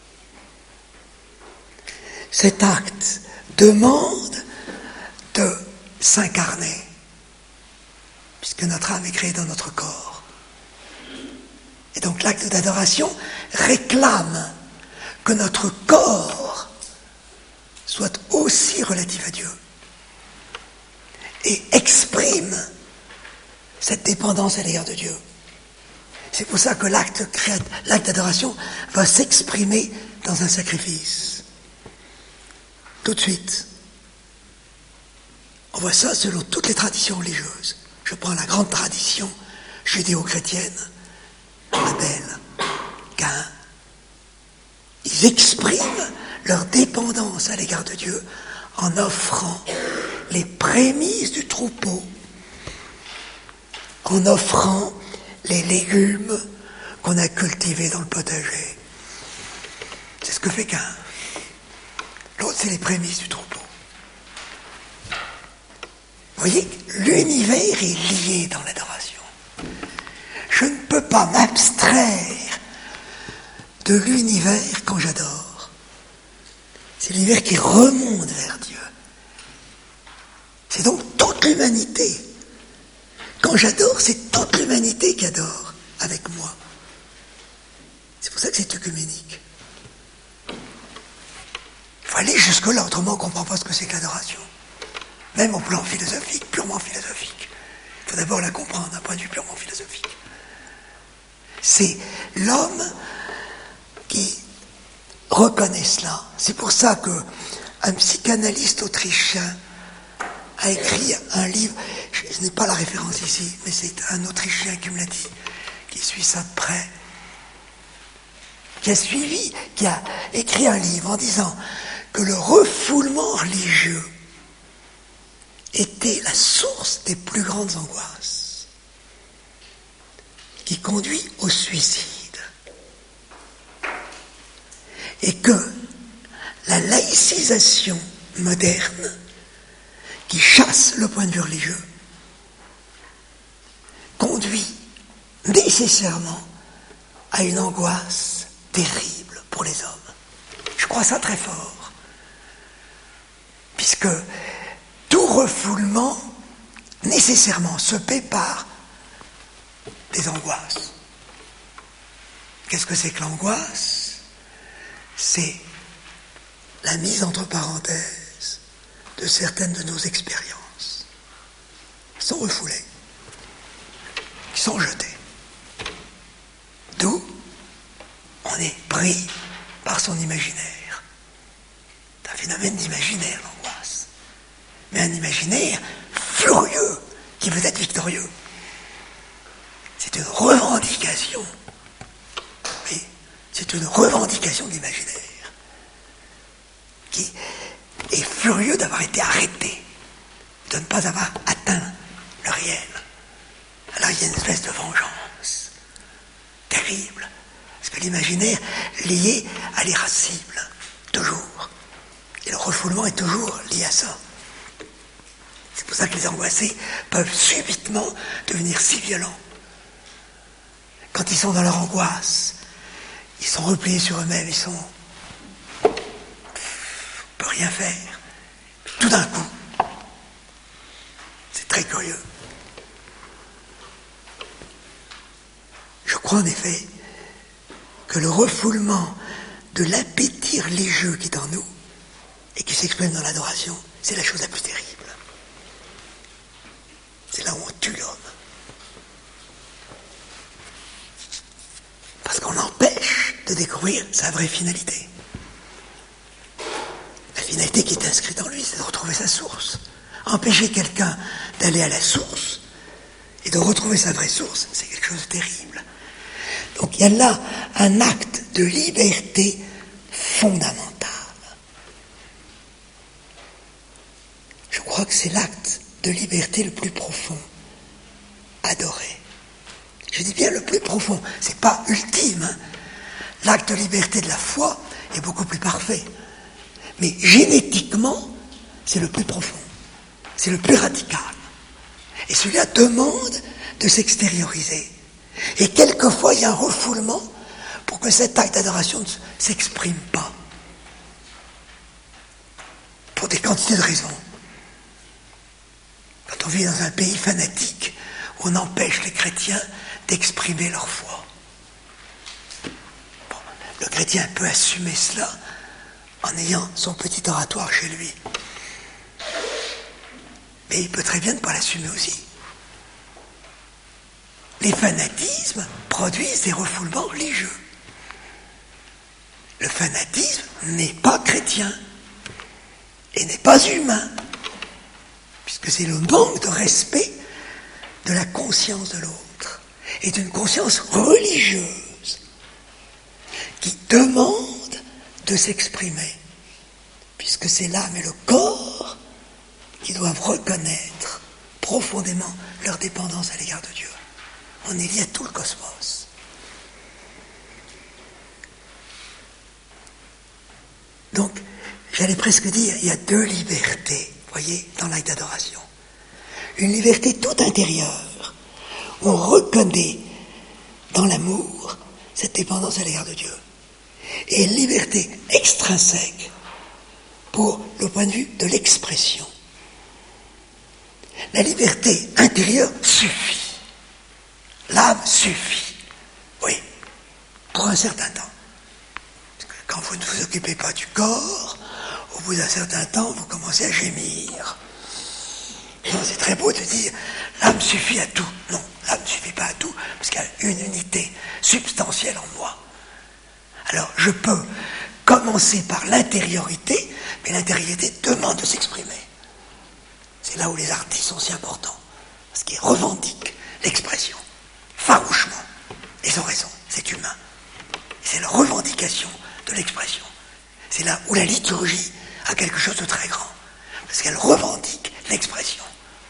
Cet acte demande de s'incarner, puisque notre âme est créée dans notre corps. Et donc l'acte d'adoration réclame que notre corps soit aussi relatif à Dieu et exprime cette dépendance à l'égard de Dieu. C'est pour ça que l'acte, créat... l'acte d'adoration va s'exprimer dans un sacrifice. Tout de suite. On voit ça selon toutes les traditions religieuses. Je prends la grande tradition judéo-chrétienne, Abel, Caïn. Ils expriment leur dépendance à l'égard de Dieu en offrant les prémices du troupeau, en offrant les légumes qu'on a cultivés dans le potager. C'est ce que fait Caïn. L'autre, c'est les prémices du troupeau. Vous voyez, l'univers est lié dans l'adoration. Je ne peux pas m'abstraire de l'univers quand j'adore. C'est l'univers qui remonte vers Dieu. C'est donc toute l'humanité. Quand j'adore, c'est toute l'humanité qui adore avec moi. C'est pour ça que c'est œcuménique. Il faut aller jusque-là, autrement on ne comprend pas ce que c'est que l'adoration. Même au plan philosophique, purement philosophique. Il faut d'abord la comprendre d'un point de vue purement philosophique. C'est l'homme qui reconnaît cela. C'est pour ça qu'un psychanalyste autrichien a écrit un livre, je n'ai pas la référence ici, mais c'est un Autrichien qui me l'a dit, qui suit ça de près, qui a suivi, qui a écrit un livre en disant que le refoulement religieux était la source des plus grandes angoisses, qui conduit au suicide. Et que la laïcisation moderne, qui chasse le point de vue religieux, conduit nécessairement à une angoisse terrible pour les hommes. Je crois ça très fort. Puisque tout refoulement, nécessairement, se paie par des angoisses. Qu'est-ce que c'est que l'angoisse ? C'est la mise entre parenthèses de certaines de nos expériences qui sont refoulées, qui sont jetées. D'où on est pris par son imaginaire. C'est un phénomène d'imaginaire, l'angoisse. Mais un imaginaire furieux qui veut être victorieux. C'est une revendication. Oui, c'est une revendication de l'imaginaire qui est furieux d'avoir été arrêté, de ne pas avoir atteint le réel. Alors il y a une espèce de vengeance terrible, parce que l'imaginaire lié à l'irascible, toujours. Et le refoulement est toujours lié à ça. C'est pour ça que les angoissés peuvent subitement devenir si violents. Quand ils sont dans leur angoisse, ils sont repliés sur eux-mêmes, ils sont... on ne peut rien faire. Tout d'un coup, c'est très curieux. Je crois en effet que le refoulement de l'appétit religieux qui est en nous et qui s'exprime dans l'adoration, c'est la chose la plus terrible. C'est là où on tue l'homme. Parce qu'on l'empêche de découvrir sa vraie finalité. La finalité qui est inscrite en lui, c'est de retrouver sa source. Empêcher quelqu'un d'aller à la source et de retrouver sa vraie source, c'est quelque chose de terrible. Donc il y a là un acte de liberté fondamental. Je crois que c'est l'acte de liberté le plus profond. Adorer. Je dis bien le plus profond, c'est pas ultime. Hein. L'acte de liberté de la foi est beaucoup plus parfait. Mais génétiquement, c'est le plus profond. C'est le plus radical. Et celui-là demande de s'extérioriser. Et quelquefois, il y a un refoulement pour que cet acte d'adoration ne s'exprime pas. Pour des quantités de raisons. Quand on vit dans un pays fanatique, où on empêche les chrétiens d'exprimer leur foi. Bon, le chrétien peut assumer cela en ayant son petit oratoire chez lui. Mais il peut très bien ne pas l'assumer aussi. Les fanatismes produisent des refoulements religieux. Le fanatisme n'est pas chrétien et n'est pas humain, puisque c'est le manque de respect de la conscience de l'autre. est une conscience religieuse qui demande de s'exprimer, puisque c'est l'âme et le corps qui doivent reconnaître profondément leur dépendance à l'égard de Dieu. On est lié à tout le cosmos. Donc, j'allais presque dire, il y a deux libertés, voyez, dans l'acte d'adoration. Une liberté toute intérieure, où on reconnaît dans l'amour cette dépendance à l'égard de Dieu. Et une liberté extrinsèque pour le point de vue de l'expression. La liberté intérieure suffit. L'âme suffit. Oui, pour un certain temps. Parce que quand vous ne vous occupez pas du corps, au bout d'un certain temps, vous commencez à gémir. Non, c'est très beau de dire l'âme suffit à tout. Non, l'âme ne suffit pas à tout, parce qu'il y a une unité substantielle en moi. Alors, je peux commencer par l'intériorité, mais l'intériorité demande de s'exprimer. C'est là où les artistes sont si importants, parce qu'ils revendiquent l'expression, farouchement. Ils ont raison, c'est humain. C'est la revendication de l'expression. C'est là où la liturgie a quelque chose de très grand, parce qu'elle revendique l'expression.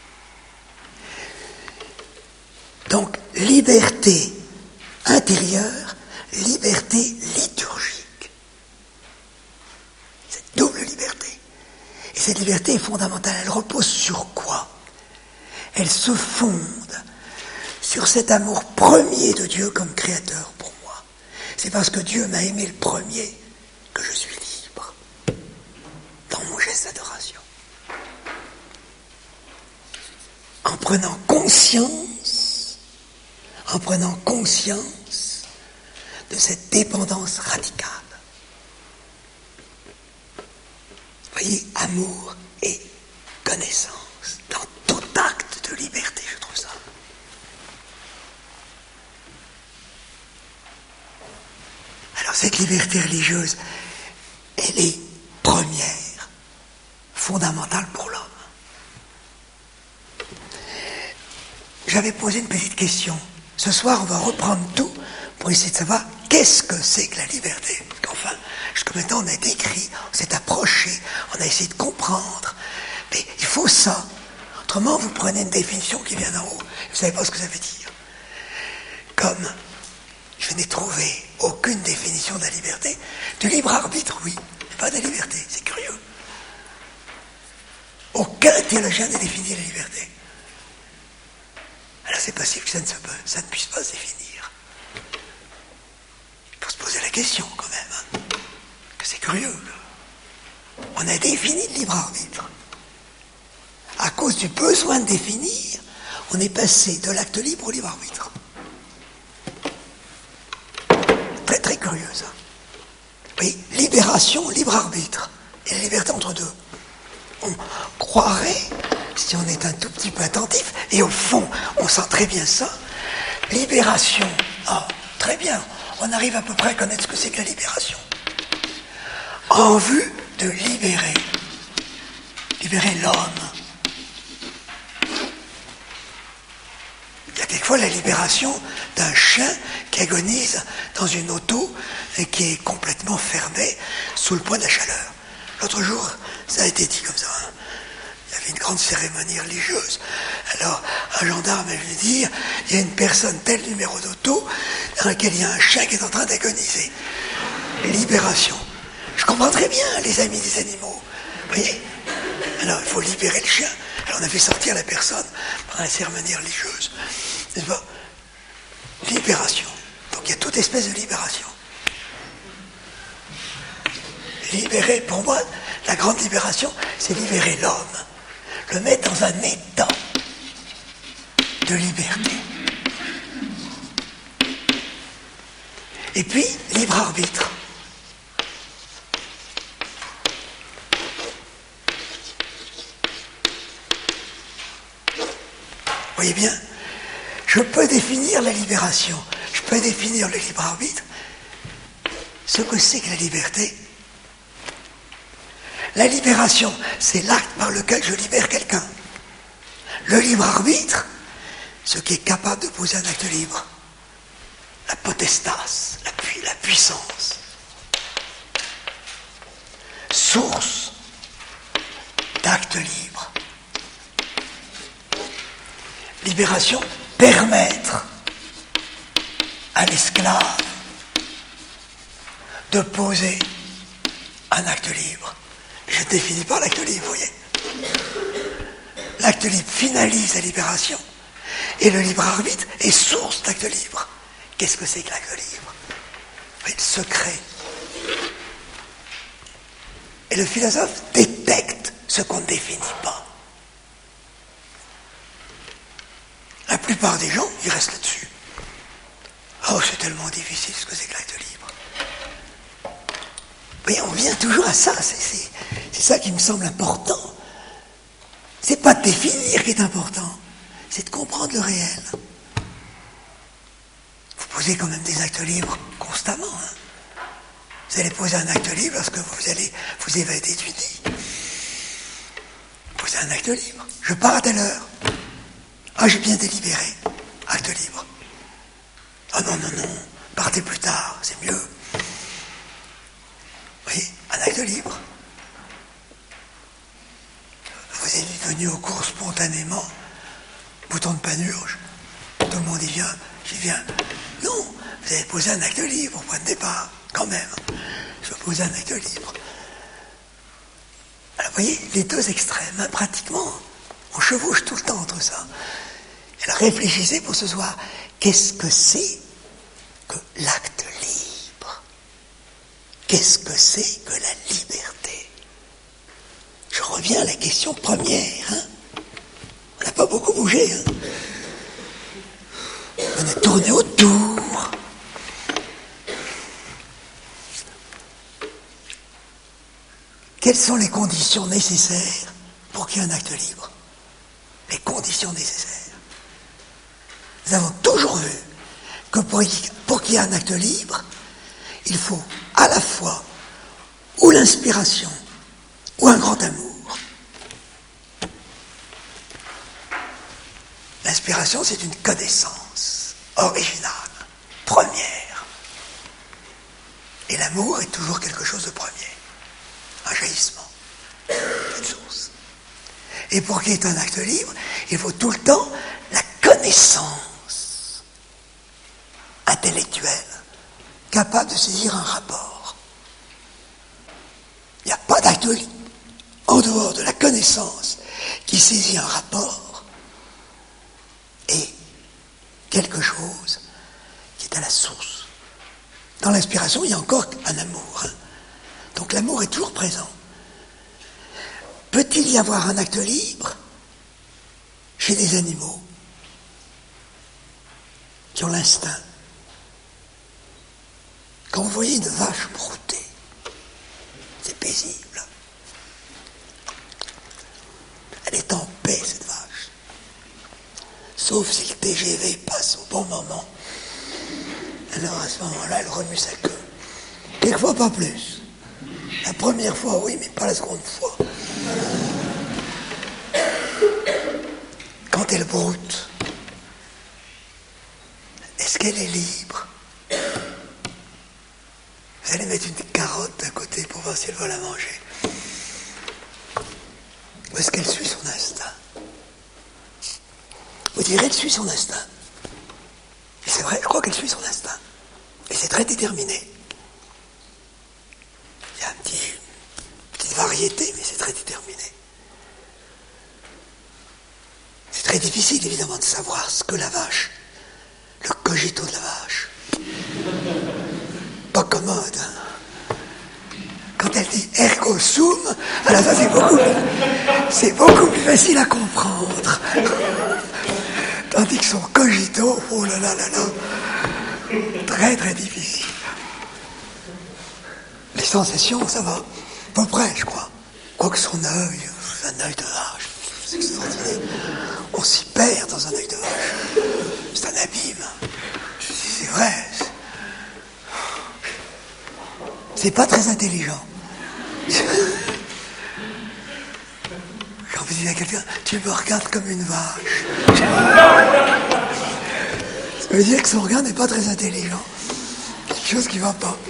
Donc, liberté intérieure, liberté liturgique. Cette double liberté. Et cette liberté est fondamentale. Elle repose sur quoi? Elle se fonde sur cet amour premier de Dieu comme créateur pour moi. C'est parce que Dieu m'a aimé le premier que je suis libre dans mon geste d'adoration. En prenant conscience, en prenant conscience de cette dépendance radicale. Vous voyez, amour et connaissance dans tout acte de liberté, je trouve ça. Alors cette liberté religieuse, elle est première, fondamentale pour l'homme. J'avais posé une petite question. Ce soir, on va reprendre tout pour essayer de savoir qu'est-ce que c'est que la liberté. Parce qu'enfin, jusqu'à maintenant, on a décrit, on s'est approché, on a essayé de comprendre. Mais il faut ça. Autrement, vous prenez une définition qui vient d'en haut. Vous ne savez pas ce que ça veut dire. Comme je n'ai trouvé aucune définition de la liberté. Du libre arbitre, oui. Mais pas de la liberté. C'est curieux. Aucun théologien n'a défini la liberté. Alors c'est possible que ça ne, se, ça ne puisse pas se définir. Il faut se poser la question quand même. Hein, que c'est curieux. Là. On a défini le libre arbitre. À cause du besoin de définir, on est passé de l'acte libre au libre arbitre. Très très curieux ça. Oui, libération, libre arbitre. Et la liberté entre deux. On croirait, si on est un tout petit peu attentif, et au fond, on sent très bien ça, libération. Ah, très bien, on arrive à peu près à connaître ce que c'est que la libération. En vue de libérer, libérer l'homme. Il y a quelquefois la libération d'un chien qui agonise dans une auto et qui est complètement fermé sous le poids de la chaleur. L'autre jour, ça a été dit comme ça. Hein. Il y avait une grande cérémonie religieuse. Alors, un gendarme est venu dire, il y a une personne, tel numéro d'auto, dans laquelle il y a un chien qui est en train d'agoniser. Libération. Je comprends très bien les amis des animaux. Vous voyez? Alors, il faut libérer le chien. Alors, on a fait sortir la personne pendant la cérémonie religieuse. N'est-ce pas? Libération. Donc, il y a toute espèce de libération. Libérer, pour moi, la grande libération, c'est libérer l'homme, le mettre dans un état de liberté. Et puis, libre arbitre. Vous voyez bien, je peux définir la libération, je peux définir le libre arbitre. Ce que c'est que la liberté, la libération, c'est l'acte par lequel je libère quelqu'un. Le libre arbitre, ce qui est capable de poser un acte libre. la potestas, la, pu- la puissance. Source d'actes libres. Libération, permettre à l'esclave de poser un acte libre. Je ne définis pas l'acte libre, vous voyez. L'acte libre finalise la libération et le libre arbitre est source d'acte libre. Qu'est-ce que c'est que l'acte libre? Oui, le secret. Et le philosophe détecte ce qu'on ne définit pas. La plupart des gens, ils restent là-dessus. Oh, c'est tellement difficile ce que c'est que l'acte libre. Oui, on vient toujours à ça, c'est, c'est, c'est ça qui me semble important. C'est pas de définir qui est important, c'est de comprendre le réel. Vous posez quand même des actes libres constamment. Hein. Vous allez poser un acte libre lorsque vous allez vous évader du nid. Posez un acte libre. Je pars à telle heure. Ah, j'ai bien délibéré. Acte libre. Ah non, non, non, partez plus tard, c'est mieux. Oui, un acte libre. Vous êtes venu au cours spontanément, bouton de panurge, tout le monde y vient, j'y viens. Non, vous avez posé un acte libre au point de départ, quand même. Je vais poser un acte libre. Alors, vous voyez, les deux extrêmes, hein, pratiquement, on chevauche tout le temps entre ça. Alors, réfléchissez pour ce soir, qu'est-ce que c'est que l'acte libre? Qu'est-ce que c'est que la liberté? Je reviens à la question première. Hein. On n'a pas beaucoup bougé. Hein. On a tourné autour. Quelles sont les conditions nécessaires pour qu'il y ait un acte libre? Les conditions nécessaires. Nous avons toujours vu que pour, pour qu'il y ait un acte libre, il faut à la fois ou l'inspiration ou un grand amour. L'inspiration, c'est une connaissance originale, première. Et l'amour est toujours quelque chose de premier, un jaillissement, une source. Et pour qu'il y ait un acte libre, il faut tout le temps la connaissance intellectuelle, capable de saisir un rapport. Il n'y a pas d'acte libre en dehors de la connaissance qui saisit un rapport et quelque chose qui est à la source. Dans l'inspiration, il y a encore un amour. Hein. Donc l'amour est toujours présent. Peut-il y avoir un acte libre chez des animaux qui ont l'instinct? Quand vous voyez une vache brouter, c'est paisible. Elle est en paix, cette vache. Sauf si le T G V passe au bon moment. Alors à ce moment-là, elle remue sa queue. Quelquefois pas plus. La première fois, oui, mais pas la seconde fois. Quand elle broute, est-ce qu'elle est libre? Vous allez mettre une carotte à côté pour voir si elle va la manger. Ou est-ce qu'elle suit son instinct? Vous direz, elle suit son instinct. Et c'est vrai, je crois qu'elle suit son instinct. Et c'est très déterminé. Il y a un petit, une petite variété, mais c'est très déterminé. C'est très difficile, évidemment, de savoir ce que la vache, le cogito de la vache. Pas commode. Hein. Quand elle dit ergo sum, alors ça c'est beaucoup, c'est beaucoup plus facile à comprendre. Tandis que son cogito, oh là là là là, très très difficile. Les sensations, ça va, à peu près, je crois. Quoique son œil, un œil de vache, c'est extraordinaire. On s'y perd dans un œil de vache. C'est un abîme. C'est vrai. C'est pas très intelligent. Quand vous dites à quelqu'un, tu me regardes comme une vache. veut dire que son regard n'est pas très intelligent. Quelque chose qui ne va pas.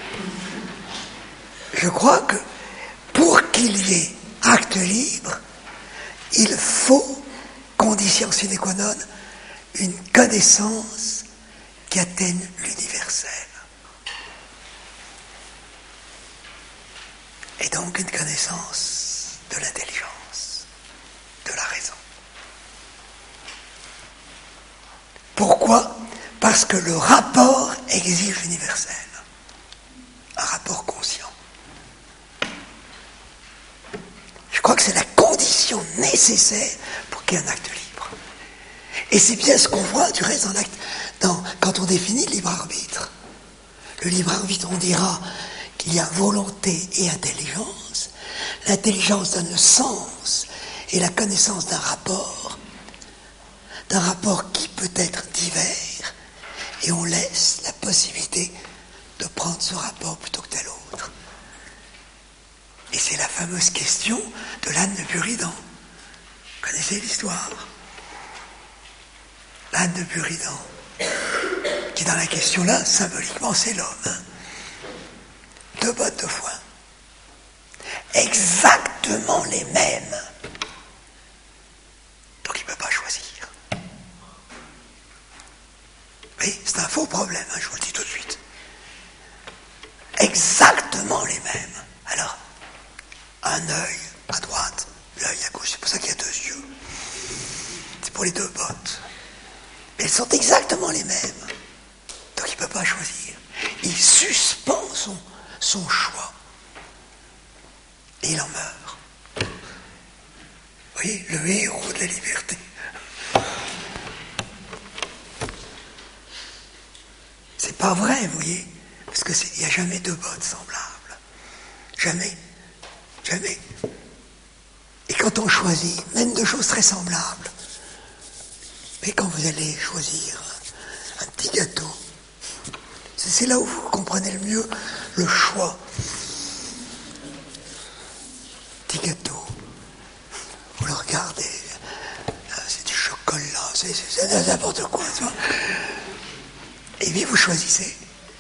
Je crois que pour qu'il y ait acte libre, il faut, condition sine qua non, une connaissance qui atteigne l'universel. Et donc une connaissance de l'intelligence, de la raison. Pourquoi ? Parce que le rapport exige l'universel. Un rapport conscient. Je crois que c'est la condition nécessaire pour qu'il y ait un acte libre. Et c'est bien ce qu'on voit du reste dans l'acte, dans, quand on définit le libre arbitre. Le libre arbitre, on dira qu'il y a volonté et intelligence. L'intelligence donne le sens et la connaissance d'un rapport, d'un rapport qui peut être divers, et on laisse la possibilité de prendre ce rapport plutôt que tel autre. Et c'est la fameuse question de l'âne de Buridan. Vous connaissez l'histoire ? L'âne de Buridan, qui dans la question-là, symboliquement, c'est l'homme. Hein. Deux bottes de foin. Exactement les mêmes. Donc il ne peut pas choisir. Oui, c'est un faux problème, hein, je vous le dis tout de suite. Exactement les mêmes. Alors, un œil à droite, l'œil à gauche, c'est pour ça qu'il y a deux yeux. C'est pour les deux bottes. Mais elles sont exactement les mêmes. Donc il ne peut pas choisir. Il suspend son, son choix. Et il en meurt. Vous voyez, le héros de la liberté. C'est pas vrai, vous voyez, parce qu'il n'y a jamais deux bottes semblables. Jamais. Jamais. Et quand on choisit, même deux choses très semblables, mais quand vous allez choisir un, un petit gâteau, c'est, c'est là où vous comprenez le mieux le choix. Petit gâteau, vous le regardez, c'est du chocolat, c'est, c'est, c'est n'importe quoi, tu vois. Et puis vous choisissez.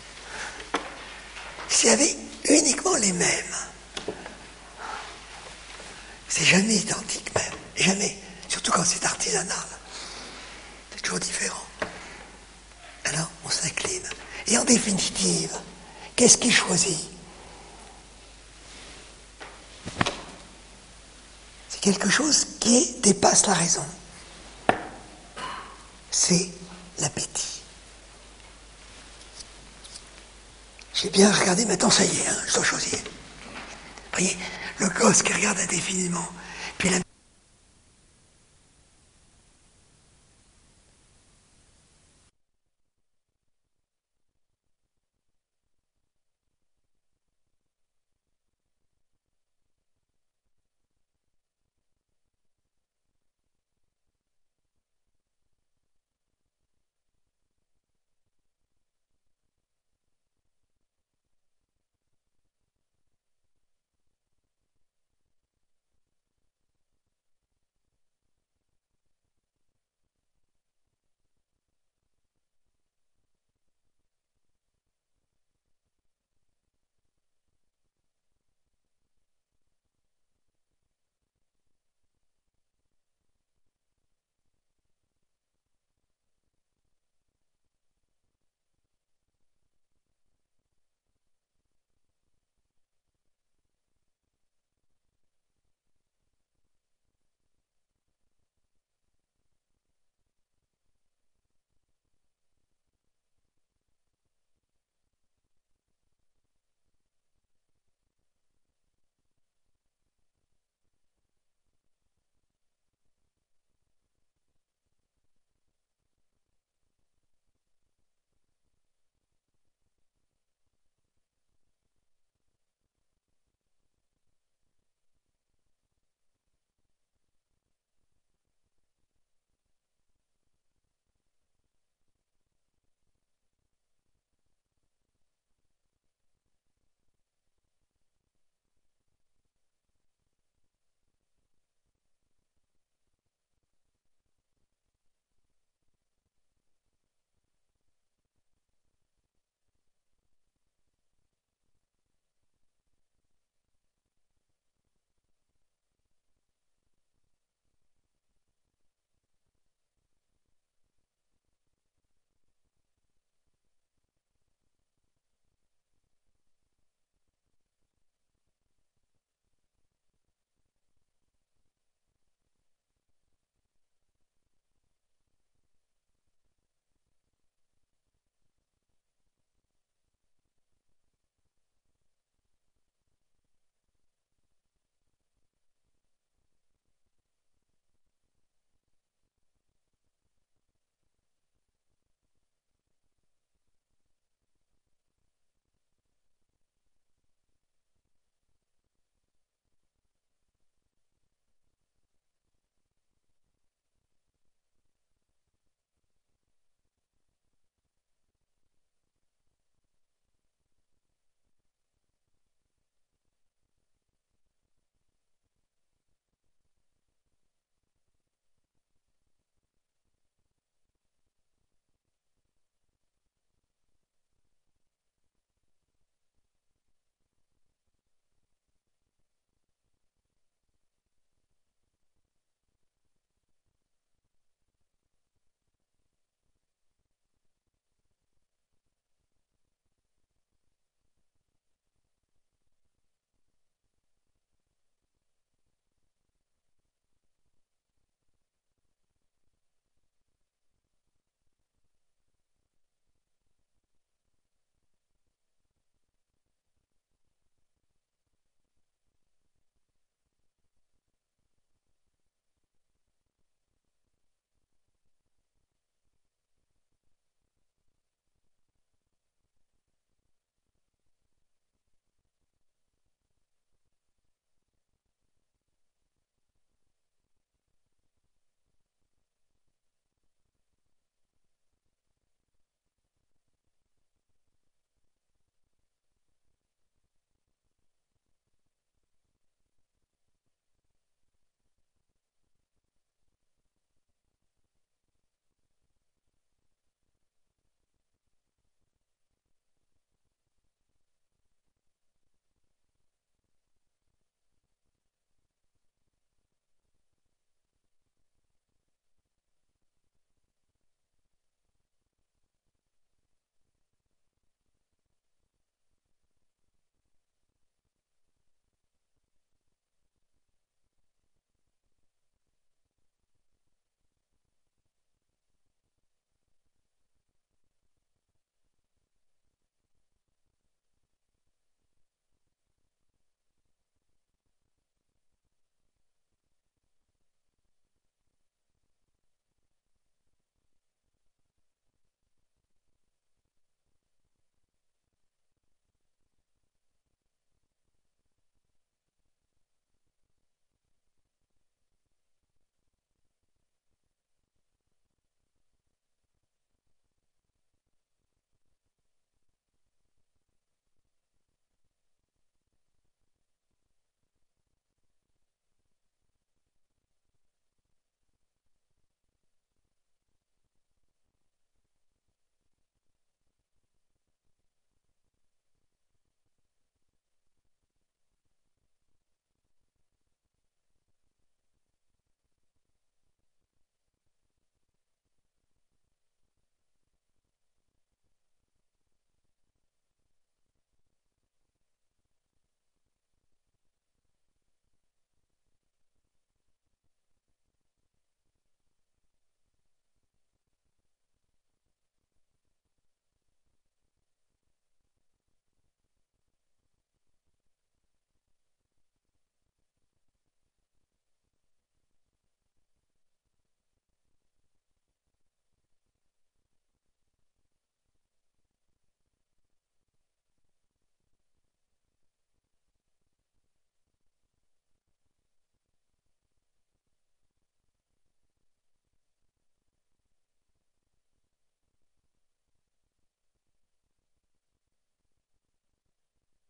S'il y avait uniquement les mêmes, c'est jamais identique même, jamais, surtout quand c'est artisanal. C'est toujours différent. Alors, on s'incline. Et en définitive, qu'est-ce qu'il choisit ? C'est quelque chose qui dépasse la raison. C'est l'appétit. J'ai bien regardé, maintenant ça y est, hein, je dois choisir. Vous voyez, le gosse qui regarde indéfiniment,